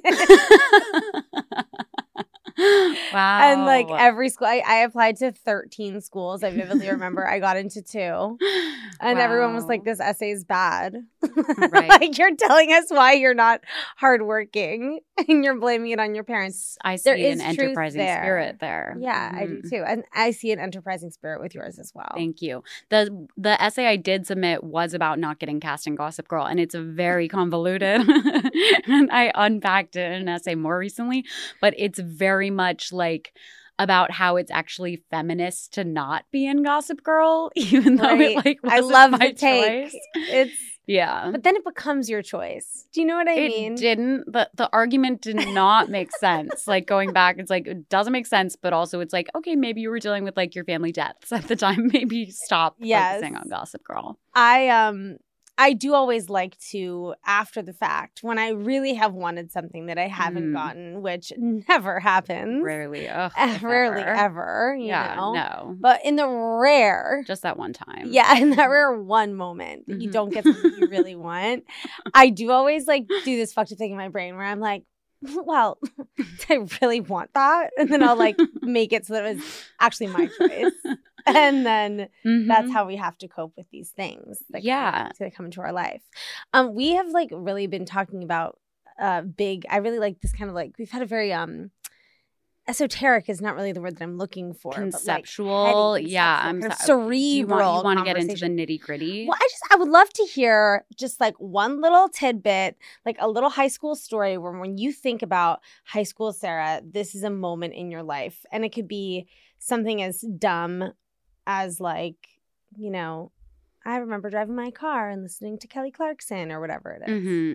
Wow. And like every school, I, I applied to thirteen schools. I vividly remember I got into two, and everyone was like, Wow. "This essay is bad." Right. Like, you're telling us why you're not hardworking, and you're blaming it on your parents. I see There an is truth enterprising there. spirit there. Yeah, I do Mhm. too, and I see an enterprising spirit with yours as well. Thank you. The the essay I did submit was about not getting cast in Gossip Girl, and it's very convoluted. And I unpacked it in an essay more recently, but it's very much like about how it's actually feminist to not be in Gossip Girl, even though Right. it like I wasn't love my the take. choice. It's Yeah. but then it becomes your choice. Do you know what I It mean? didn't. The the argument did not make sense. Like going back, it's like it doesn't make sense, but also it's like, okay, maybe you were dealing with like your family deaths at the time. Maybe stop Yes. focusing on Gossip Girl. I um I do always like to, after the fact, when I really have wanted something that I haven't Mm. gotten, which never happens. Rarely. Ugh, Eh, if Rarely ever. ever, you Yeah, know. no. But in the rare Just that one time. Yeah, in that rare one moment that you Mhm. don't get something you really want, I do always like do this fucked up thing in my brain where I'm like, well, do I really want that? And then I'll like make it so that it was actually my choice. And then Mhm. that's how we have to cope with these things that Yeah. come, that come into our life. Um, we have like really been talking about uh big. I really like this kind of like we've had a very um esoteric is not really the word that I'm looking for. but, like, Conceptual. heady, Yeah, conceptual, I'm kind of so- cerebral. Do you want, you want to get into the conversation. nitty gritty? Well, I just I would love to hear just like one little tidbit, like a little high school story where when you think about high school Sarah, this is a moment in your life. And it could be something as dumb as like, you know, I remember driving my car and listening to Kelly Clarkson or whatever it is. hmm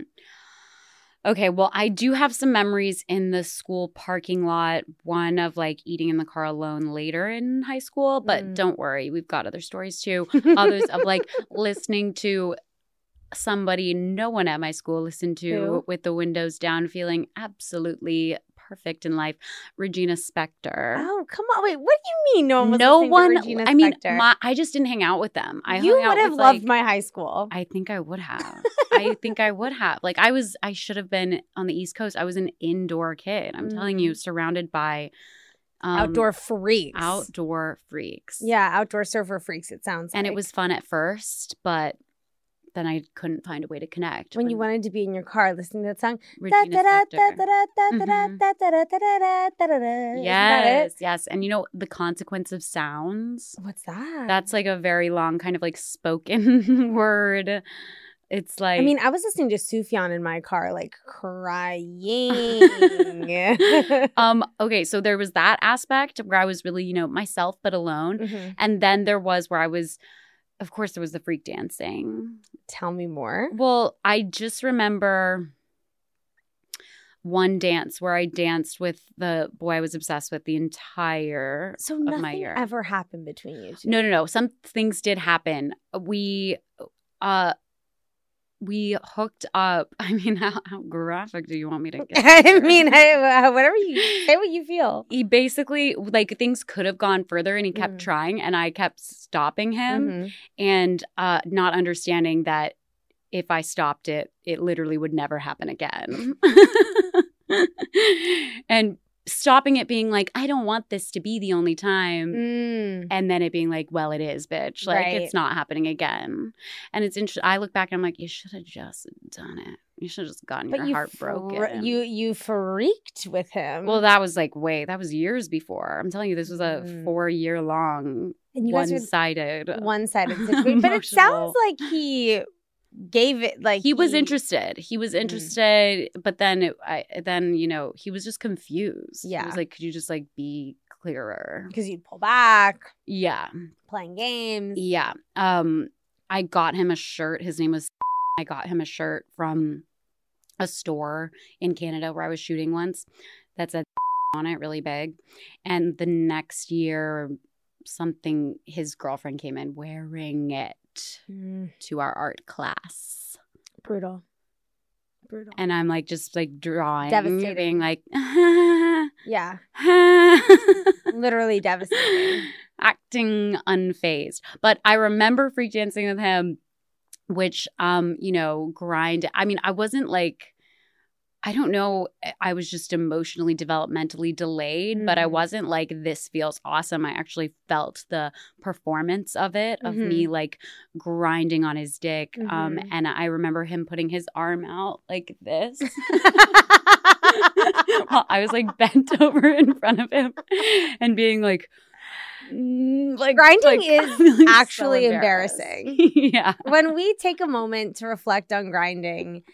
Okay, well, I do have some memories in the school parking lot. One of like eating in the car alone later in high school, but Mm. don't worry, we've got other stories too. Others of like listening to somebody no one at my school listened to Who? with the windows down, feeling absolutely perfect in life. Regina Spektor. Oh, come on. Wait, what do you mean no one was no listening to one. Regina I mean, Spektor? my, I just didn't hang out with them. I you hung out would have with, loved like, my high school. I think I would have. I think I would have. Like I was, I should have been on the East Coast. I was an indoor kid. I'm telling you, surrounded by um, outdoor freaks. outdoor freaks. Yeah, outdoor surfer freaks, it sounds And like. it was fun at first, but then I couldn't find a way to connect. when you wanted to be in your car listening to that song. Regina Spektor. Yes. Yes, yes. And you know, the consequence of sounds. What's that? That's like a very long kind of like spoken word. It's like I mean, I was listening to Sufjan in my car, like crying. um okay, so there was that aspect where I was really, you know, myself but alone. Mhm. And then there was where I was, of course, there was the freak dancing. Tell me more. Well, I just remember one dance where I danced with the boy I was obsessed with the entire So of my nothing year. ever happened between you two. No, no, no. Some things did happen. We, uh, we hooked up. I mean, how, how graphic do you want me to get? I mean, I, whatever you say, what you feel. He basically, like, things could have gone further, and he kept Mm. trying, and I kept stopping him, Mhm. and uh, not understanding that if I stopped it, it literally would never happen again. And stopping it being like, I don't want this to be the only time. Mm. And then it being like, well, it is, bitch. Like, Right. it's not happening again. And it's interesting. I look back and I'm like, you should have just done it. You should have just gotten But your you heart fr- broken. you you freaked with him. Well, that was like, wait, that was years before. I'm telling you, this was a Mm. four year long, and you guys one were sided. one-sided situation. But it sounds Emotional. like he gave it like He was interested. He was interested, but then, it, I, then you know, he was just confused. Yeah. He was like, could you just like be clearer? because you'd pull back, Yeah. playing games. Yeah. Um, I got him a shirt. His name was. I got him a shirt from a store in Canada where I was shooting once that said on it really big. And the next year, something, his girlfriend came in wearing it Mm, to our art class. brutal. Brutal. And I'm like, just like drawing, Devastating. being like, Yeah. Literally devastating. acting unfazed. But I remember freak dancing with him, which, um, you know, grind. I mean, I wasn't like, I don't know. I was just emotionally, developmentally delayed, but I Mhm. wasn't like, this feels awesome. I actually felt the performance of it, of me like grinding on his dick. Um, Mhm. and I remember him putting his arm out like this. While I was like bent over in front of him and being like, mm, like Grinding like, is feeling so actually embarrassed. embarrassing. Yeah. When we take a moment to reflect on grinding,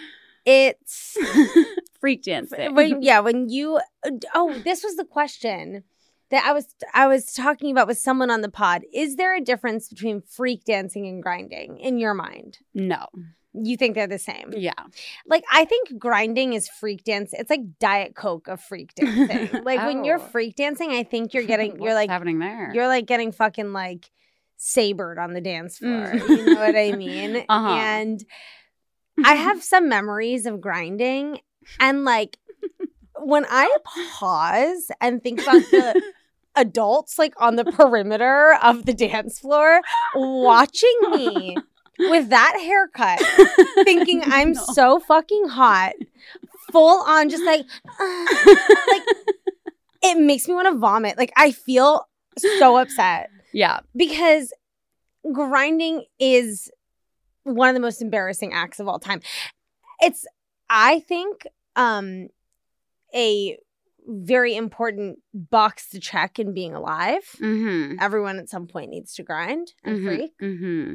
it's Freak dancing. when yeah, when you oh, this was the question that I was I was talking about with someone on the pod. Is there a difference between freak dancing and grinding in your mind? No. You think they're the same? Yeah. Like, I think grinding is freak dance. It's like Diet Coke of freak dancing. Like when you're Oh. freak dancing, I think you're getting you're What's like happening there. you're like getting fucking like sabered on the dance floor. Mm. You know what I mean? Uh-huh. And I have some memories of grinding, and like when I pause and think about the adults like on the perimeter of the dance floor watching me with that haircut, thinking I'm No. so fucking hot, full on just like like it makes me want to vomit. Like I feel so upset Yeah. because grinding is one of the most embarrassing acts of all time. It's, I think, um, a very important box to check in being alive. Mm-hmm. Everyone at some point needs to grind and freak. Mm-hmm.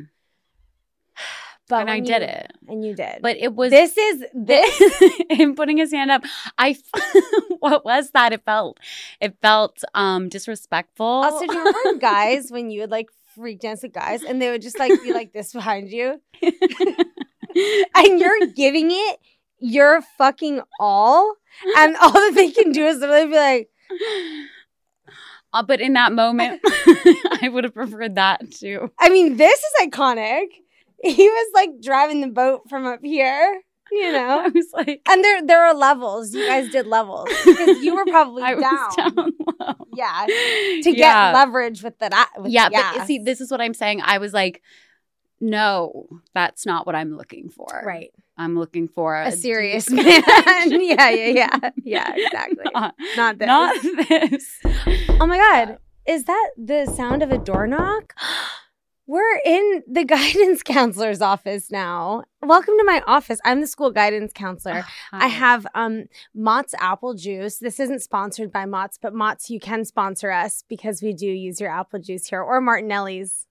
But And I when did you- it. And you did. But it was this is this. him putting his hand up. I what was that? It felt it felt um disrespectful. Also, do you remember guys when you would like freak dance with guys and they would just like be like this behind you? And you're giving it your fucking all, and all that they can do is literally be like, Uh, but in that moment, I would have preferred that too. I mean, this is iconic. He was like driving the boat from up here, you I know? was like, And there there are levels. You guys did levels. Because you were probably I down. was down low. Yeah. To get Yeah. leverage with the with Yeah, the but ass. see, this is what I'm saying. I was like, no, that's not what I'm looking for. Right. I'm looking for a, A serious deep- man. yeah, yeah, yeah. Yeah, exactly. not, Not this. not this. Oh my God. Is that the sound of a door knock? We're in the guidance counselor's office now. Welcome to my office. I'm the school guidance counselor. I have um Mott's apple juice. This isn't sponsored by Mott's, but Mott's, you can sponsor us because we do use your apple juice here, or Martinelli's.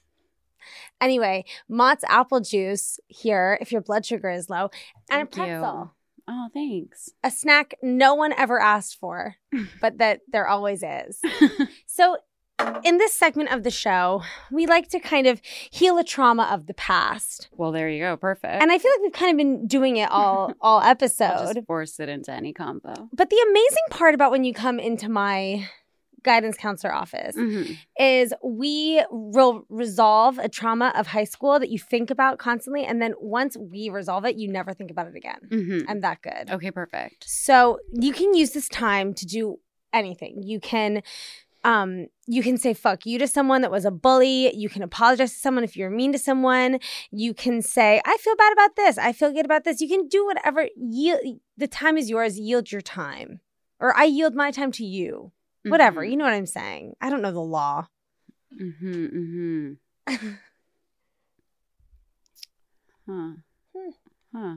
Anyway, Mott's apple juice here if your blood sugar is low, and a Thank you. pretzel. Oh, thanks. A snack no one ever asked for, but that there always is. So in this segment of the show, we like to kind of heal a trauma of the past. Well, there you go. Perfect. And I feel like we've kind of been doing it all all I'll episode. just force it into any combo. But the amazing part about when you come into my guidance counselor office Mm-hmm. is we will resolve a trauma of high school that you think about constantly. And then once we resolve it, you never think about it again. Mm-hmm. I'm that good. Okay, perfect. So you can use this time to do anything. You can um you can say fuck you to someone that was a bully. You can apologize to someone if you're mean to someone. You can say, I feel bad about this. I feel good about this. You can do whatever. Yield, the time is yours. Yield your time. Or I yield my time to you. Whatever. Mm-hmm. You know what I'm saying. I don't know the law. Mm-hmm. Mm-hmm. Huh. Huh.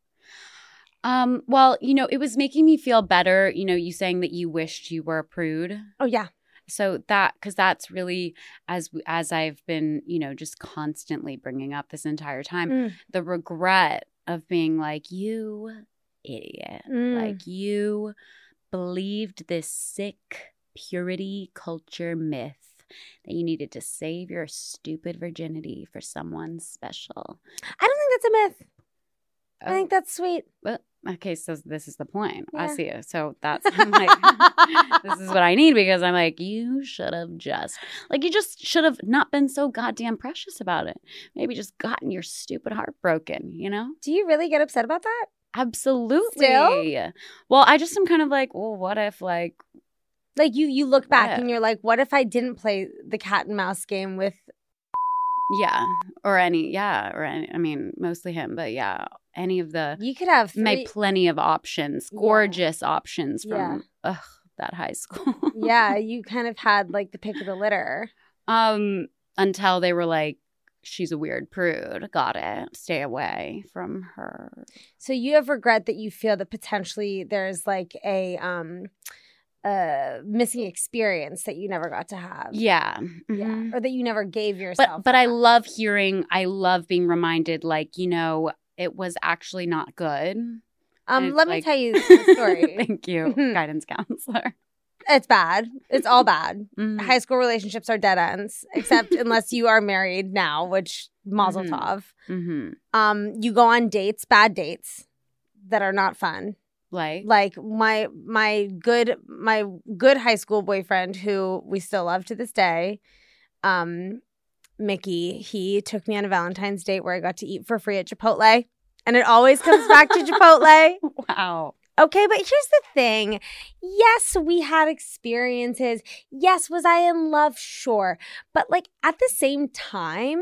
Um, well, you know, it was making me feel better, you know, you saying that you wished you were a prude. Oh, yeah. So that, because that's really, as as I've been, you know, just constantly bringing up this entire time, Mm. the regret of being like, you idiot. Mm. Like, you believed this sick purity culture myth that you needed to save your stupid virginity for someone special. I don't think that's a myth. I Oh. think that's sweet. Well, okay, so this is the point. I Yeah. see it. So that's, I'm like, this is what I need, because I'm like, you should have just, like, you just should have not been so goddamn precious about it. Maybe just gotten your stupid heart broken, you know? Do you really get upset about that? Absolutely. Still? Well, I just am kind of like, well, what if, like, Like you you look back Yeah. and you're like, what if I didn't play the cat and mouse game with yeah, or any, yeah, or any, I mean, mostly him, but yeah, any of the, you could have three my plenty of options, Yeah. gorgeous options from, Yeah. ugh, that high school. Yeah, you kind of had like the pick of the litter. Um, until they were like, she's a weird prude. Got it. Stay away from her. So you have regret that you feel that potentially there's like a um uh missing experience that you never got to have. Yeah. Yeah. Mhm. Or that you never gave yourself. But but I love hearing, I love being reminded, like, you know, it was actually not good. And um it's let me like- tell you the story. Thank you, Mhm. guidance counselor. It's bad. It's all bad. Mhm. High school relationships are dead ends, except unless you are married now, which mazel Mhm. tov. Mhm. Um, you go on dates, bad dates that are not fun. Like, Like my my good my good high school boyfriend, who we still love to this day, um, Mickey. He took me on a Valentine's date where I got to eat for free at Chipotle, and it always comes back to Chipotle. wow. Okay, but here's the thing. Yes, we had experiences. Yes, was I in love? Sure. But like at the same time,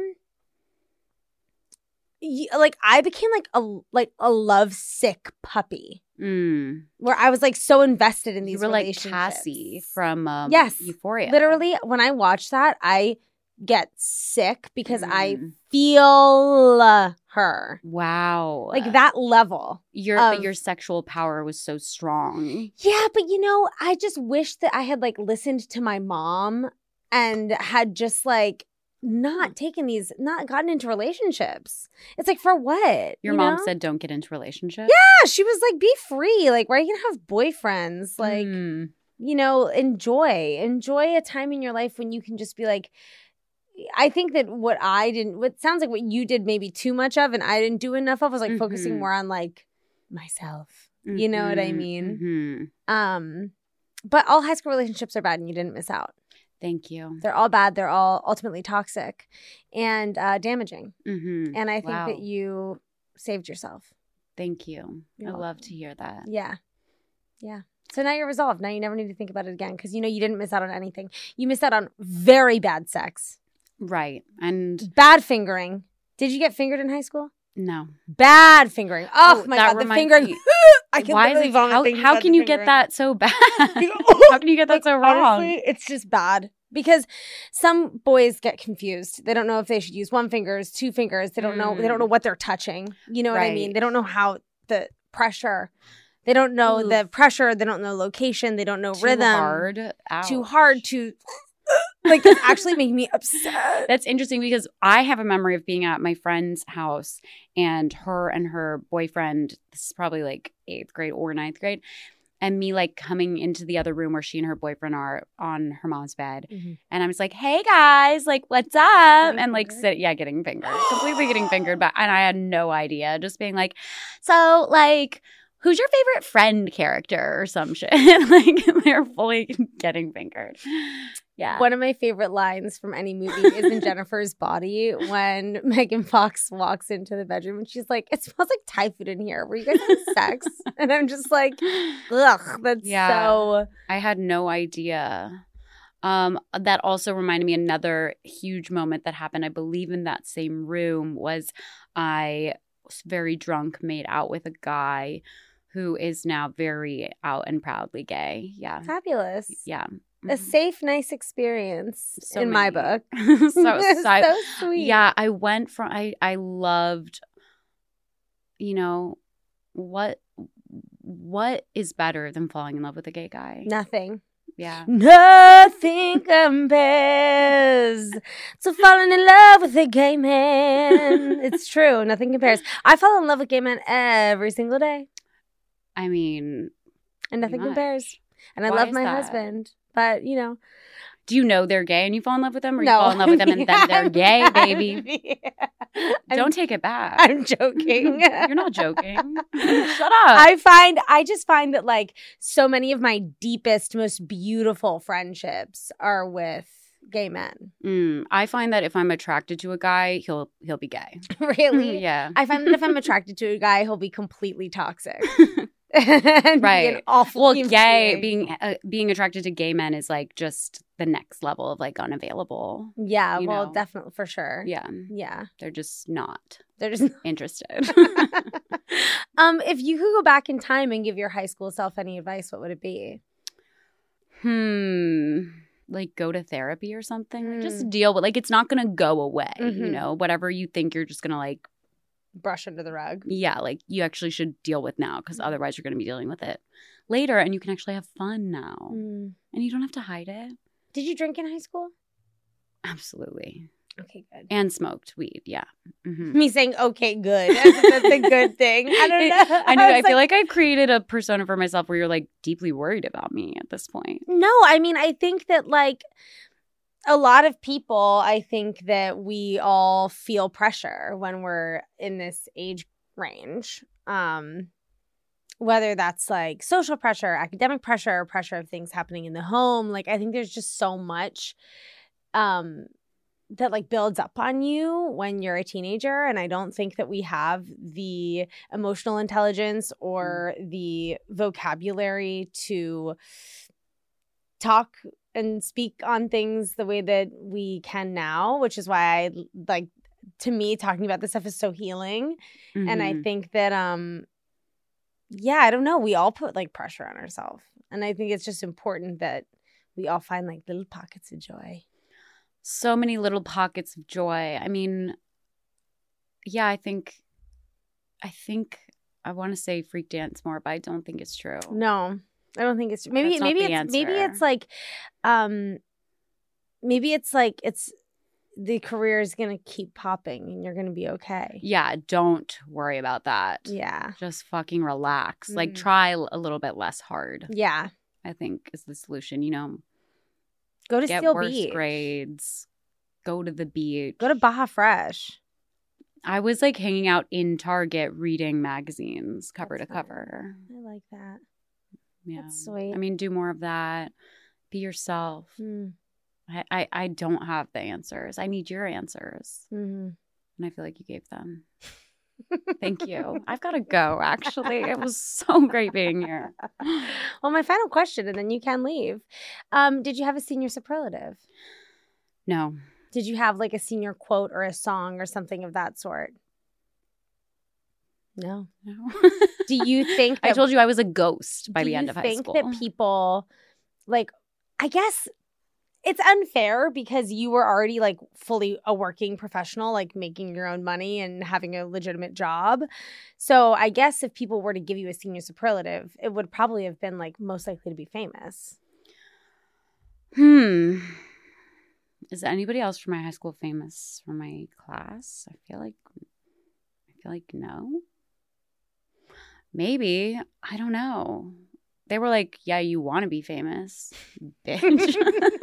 y- like I became like a like a lovesick puppy Mm. where I was like so invested in You these were like relationships. Cassie from um, Yes, Euphoria. Literally, when I watch that, I get sick because I Mm. feel her. Wow. Like that level. Your of- but your sexual power was so strong. Yeah, but you know, I just wish that I had like listened to my mom and had just like not taken these, not gotten into relationships. It's like, for what? Your you mom know? said don't get into relationships. Yeah, she was like, be free. Like, where you can have boyfriends. Like, Mm. you know, enjoy. Enjoy a time in your life when you can just be like, I think that what I didn't, what sounds like what you did maybe too much of and I didn't do enough of was like focusing Mhm. more on like myself. You know what I Mhm, mean? mhm. Um, but all high school relationships are bad and you didn't miss out. Thank you. They're all bad. They're all ultimately toxic and uh, damaging. Mhm. And I think Wow. that you saved yourself. Thank you. You're I love welcome. to hear that. Yeah. Yeah. So now you're resolved. Now you never need to think about it again because you know you didn't miss out on anything. You missed out on very bad sex, Right. And bad fingering. Did you get fingered in high school? no. Bad fingering. Oh, my that God. The reminds fingering. me- I can Why is literally it, vomit how, thinking how about can the you get fingering. that so bad? how can you get that Like, so wrong? honestly, it's just bad because some boys get confused. They don't know if they should use one fingers, two fingers. They don't know. They don't know what they're touching. You know what I mean? Right. They don't know how the pressure. They don't know Oof. the pressure. They don't know location. They don't know Too rhythm. hard. Too Ouch. hard to like. It's actually making me upset. That's interesting because I have a memory of being at my friend's house and her and her boyfriend, this is probably like eighth grade or ninth grade, and me like coming into the other room where she and her boyfriend are on her mom's bed. Mm-hmm. And I'm just like, hey guys, like, what's up? Getting And like, fingered? sit, yeah, getting fingered. Completely getting fingered. But, and I had no idea. Just being like, so like, who's your favorite friend character or some shit? Like, they're fully getting fingered. Yeah. One of my favorite lines from any movie is in Jennifer's Body when Megan Fox walks into the bedroom and she's like, it smells like Thai food in here. Were you guys having sex? And I'm just like, ugh, that's Yeah. so. I had no idea. Um, that also reminded me another huge moment that happened, I believe, in that same room was I was very drunk, made out with a guy who is now very out and proudly gay. Yeah. Fabulous. Yeah. A safe, nice experience So in my many. book. so, so, so sweet. Yeah, I went from I I loved, you know, what what is better than falling in love with a gay guy? Nothing. Yeah. Nothing compares to falling in love with a gay man. It's true. Nothing compares. I fall in love with gay men every single day, I mean, and nothing much. compares. And I Why love is my that? husband, but you know, do you know they're gay and you fall in love with them, or no. you fall in love with them and then they're gay, baby? Yeah. Don't I'm, take it back. I'm joking. You're not joking. Shut up. I find I just find that like so many of my deepest, most beautiful friendships are with gay men. Mm, I find that if I'm attracted to a guy, he'll he'll be gay. Really? Yeah. I find that if I'm attracted to a guy, he'll be completely toxic. And Right. be an awful Well, human gay being. being uh, being attracted to gay men is like just the next level of like unavailable. Yeah, you well, know. definitely for sure. Yeah, Yeah. they're just not They're just interested. um, if you could go back in time and give your high school self any advice, what would it be? hmm. Like go to therapy or something. Like, just Mm. deal with like it's not gonna go away. You Mhm. know, whatever you think you're just gonna like. Brush under the rug. Yeah, like you actually should deal with now because Mm. otherwise you're gonna be dealing with it later, and you can actually have fun now, Mm. and you don't have to hide it. Did you drink in high school? Absolutely, Okay, good. and smoked weed. Yeah. Mhm. Me saying okay, good. That's, that's a good thing. I don't know. I know. I, was feel like I've created a persona for myself where you're like deeply worried about me at this point. No, I mean, I think that like a lot of people, I think that we all feel pressure when we're in this age range. Um, whether that's like social pressure, academic pressure, or pressure of things happening in the home. Like, I think there's just so much um, that like builds up on you when you're a teenager. And I don't think that we have the emotional intelligence or the vocabulary to talk and speak on things the way that we can now, which is why I like, to me, talking about this stuff is so healing. And I Mhm. think that, um, yeah, I don't know. We all put like pressure on ourselves. And I think it's just important that we all find like little pockets of joy. So many little pockets of joy. I mean, yeah, I think, I think I want to say freak dance more, but I don't think it's true. No, I don't think it's maybe That's not maybe the it's maybe answer. it's like um maybe it's like it's the career is gonna keep popping and you're gonna be okay. Yeah, don't worry about that. Yeah. Just fucking relax. Like Mhm. try a little bit less hard. Yeah. I think is the solution. You know, Go to get Steel worse Beach. grades. Go to the beach. Go to Baja Fresh. I was like hanging out in Target reading magazines cover That's to fun. cover. I like that. Yeah. That's sweet. I mean, do more of that. Be yourself. Mm. I, I, I don't have the answers. I need your answers. Mm-hmm. And I feel like you gave them. Thank you. I've got to go, actually. It was so great being here. Well, my final question, and then you can leave. Um, did you have a senior superlative? No. Did you have like a senior quote or a song or something of that sort? No. No. Do you think that I told you I was a ghost by do the end you of high think school. that people like I guess it's unfair because you were already like fully a working professional, like making your own money and having a legitimate job. So I guess if people were to give you a senior superlative, it would probably have been like most likely to be famous. Hmm. Is anybody else from my high school famous from my class? I feel like I feel like no. Maybe. I don't know. they were like, yeah, you want to be famous, bitch.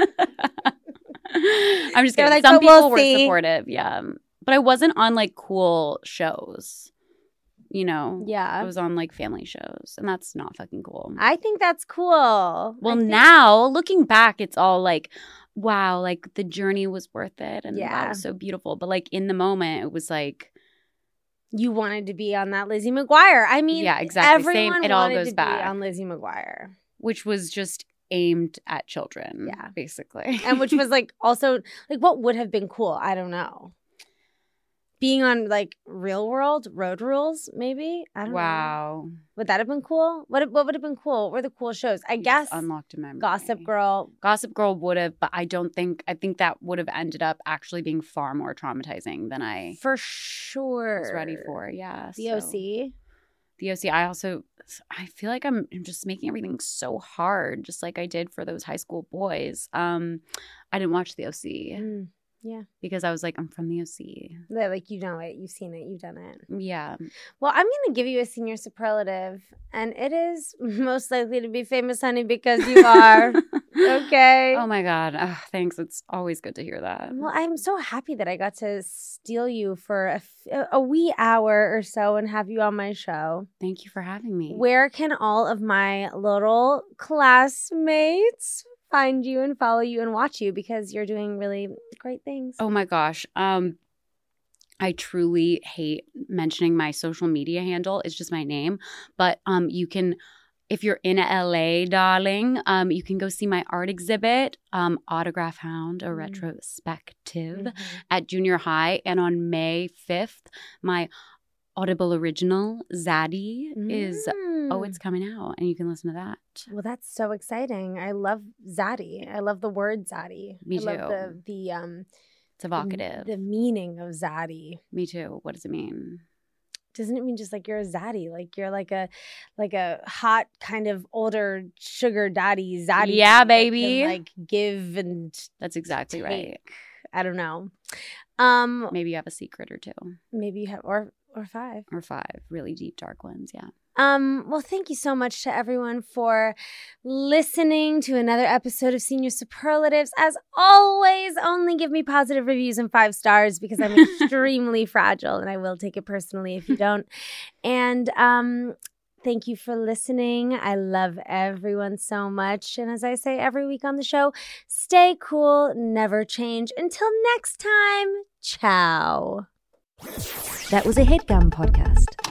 I'm just They're kidding. like, Some "But people we'll were see." supportive, yeah. But I wasn't on like cool shows, you know? I Yeah. was on like family shows, and that's not fucking cool. I think that's cool. Well, I think- now looking back, it's all like, wow, like the journey was worth it, and Yeah. that was so beautiful. But like in the moment, it was like, you wanted to be on that Lizzie McGuire. I mean, Yeah, exactly. Same. Everyone It all wanted goes to be back. on Lizzie McGuire. which was just aimed at children, Yeah. basically. And which was like also like what would have been cool? I don't know. Being on like Real World, Road Rules, maybe. I don't know. Wow. Would that have been cool? What what would have been cool? What were the cool shows? I You guess just unlocked a memory. Gossip Girl. Gossip Girl would have, but I don't think, I think that would have ended up actually being far more traumatizing than I For sure. was ready for. Yeah. The so- O C. The O C. I also, I feel like I'm, I'm just making everything so hard, just like I did for those high school boys. Um, I didn't watch The O C Mm, yeah. because I was like, I'm from The O C. That, like, you know it. You've seen it. You've done it. Yeah. Well, I'm going to give you a senior superlative, and it is most likely to be famous, honey, because you are. Okay. Oh my God. Ugh, thanks. It's always good to hear that. Well, I'm so happy that I got to steal you for a, f- a wee hour or so and have you on my show. Thank you for having me. Where can all of my little classmates find you and follow you and watch you, because you're doing really great things? Oh my gosh. Um, I truly hate mentioning my social media handle. It's just my name. But um, you can, if you're in L A, darling, um, you can go see my art exhibit, um, Autograph Hound, a Mm. retrospective, Mhm. at junior high. And on May fifth, my Audible original, Zaddy, is, oh, Mm. it's coming out. And you can listen to that. Well, that's so exciting. I love Zaddy. I love the word Zaddy. Me I love too. the the um It's evocative. the meaning of Zaddy. Me too. What does it mean? Doesn't it mean just like you're a zaddy, like you're like a like a hot kind of older sugar daddy zaddy? Yeah, that can, baby. like give and That's exactly right. take. I don't know. Um, Maybe you have a secret or two maybe you have or or five. or five really deep, dark ones. Yeah. Um, well, thank you so much to everyone for listening to another episode of Senior Superlatives. As always, only give me positive reviews and five stars, because I'm extremely fragile and I will take it personally if you don't. And um, thank you for listening. I love everyone so much. And as I say every week on the show, stay cool, never change. Until next time, ciao. That was a HeadGum podcast.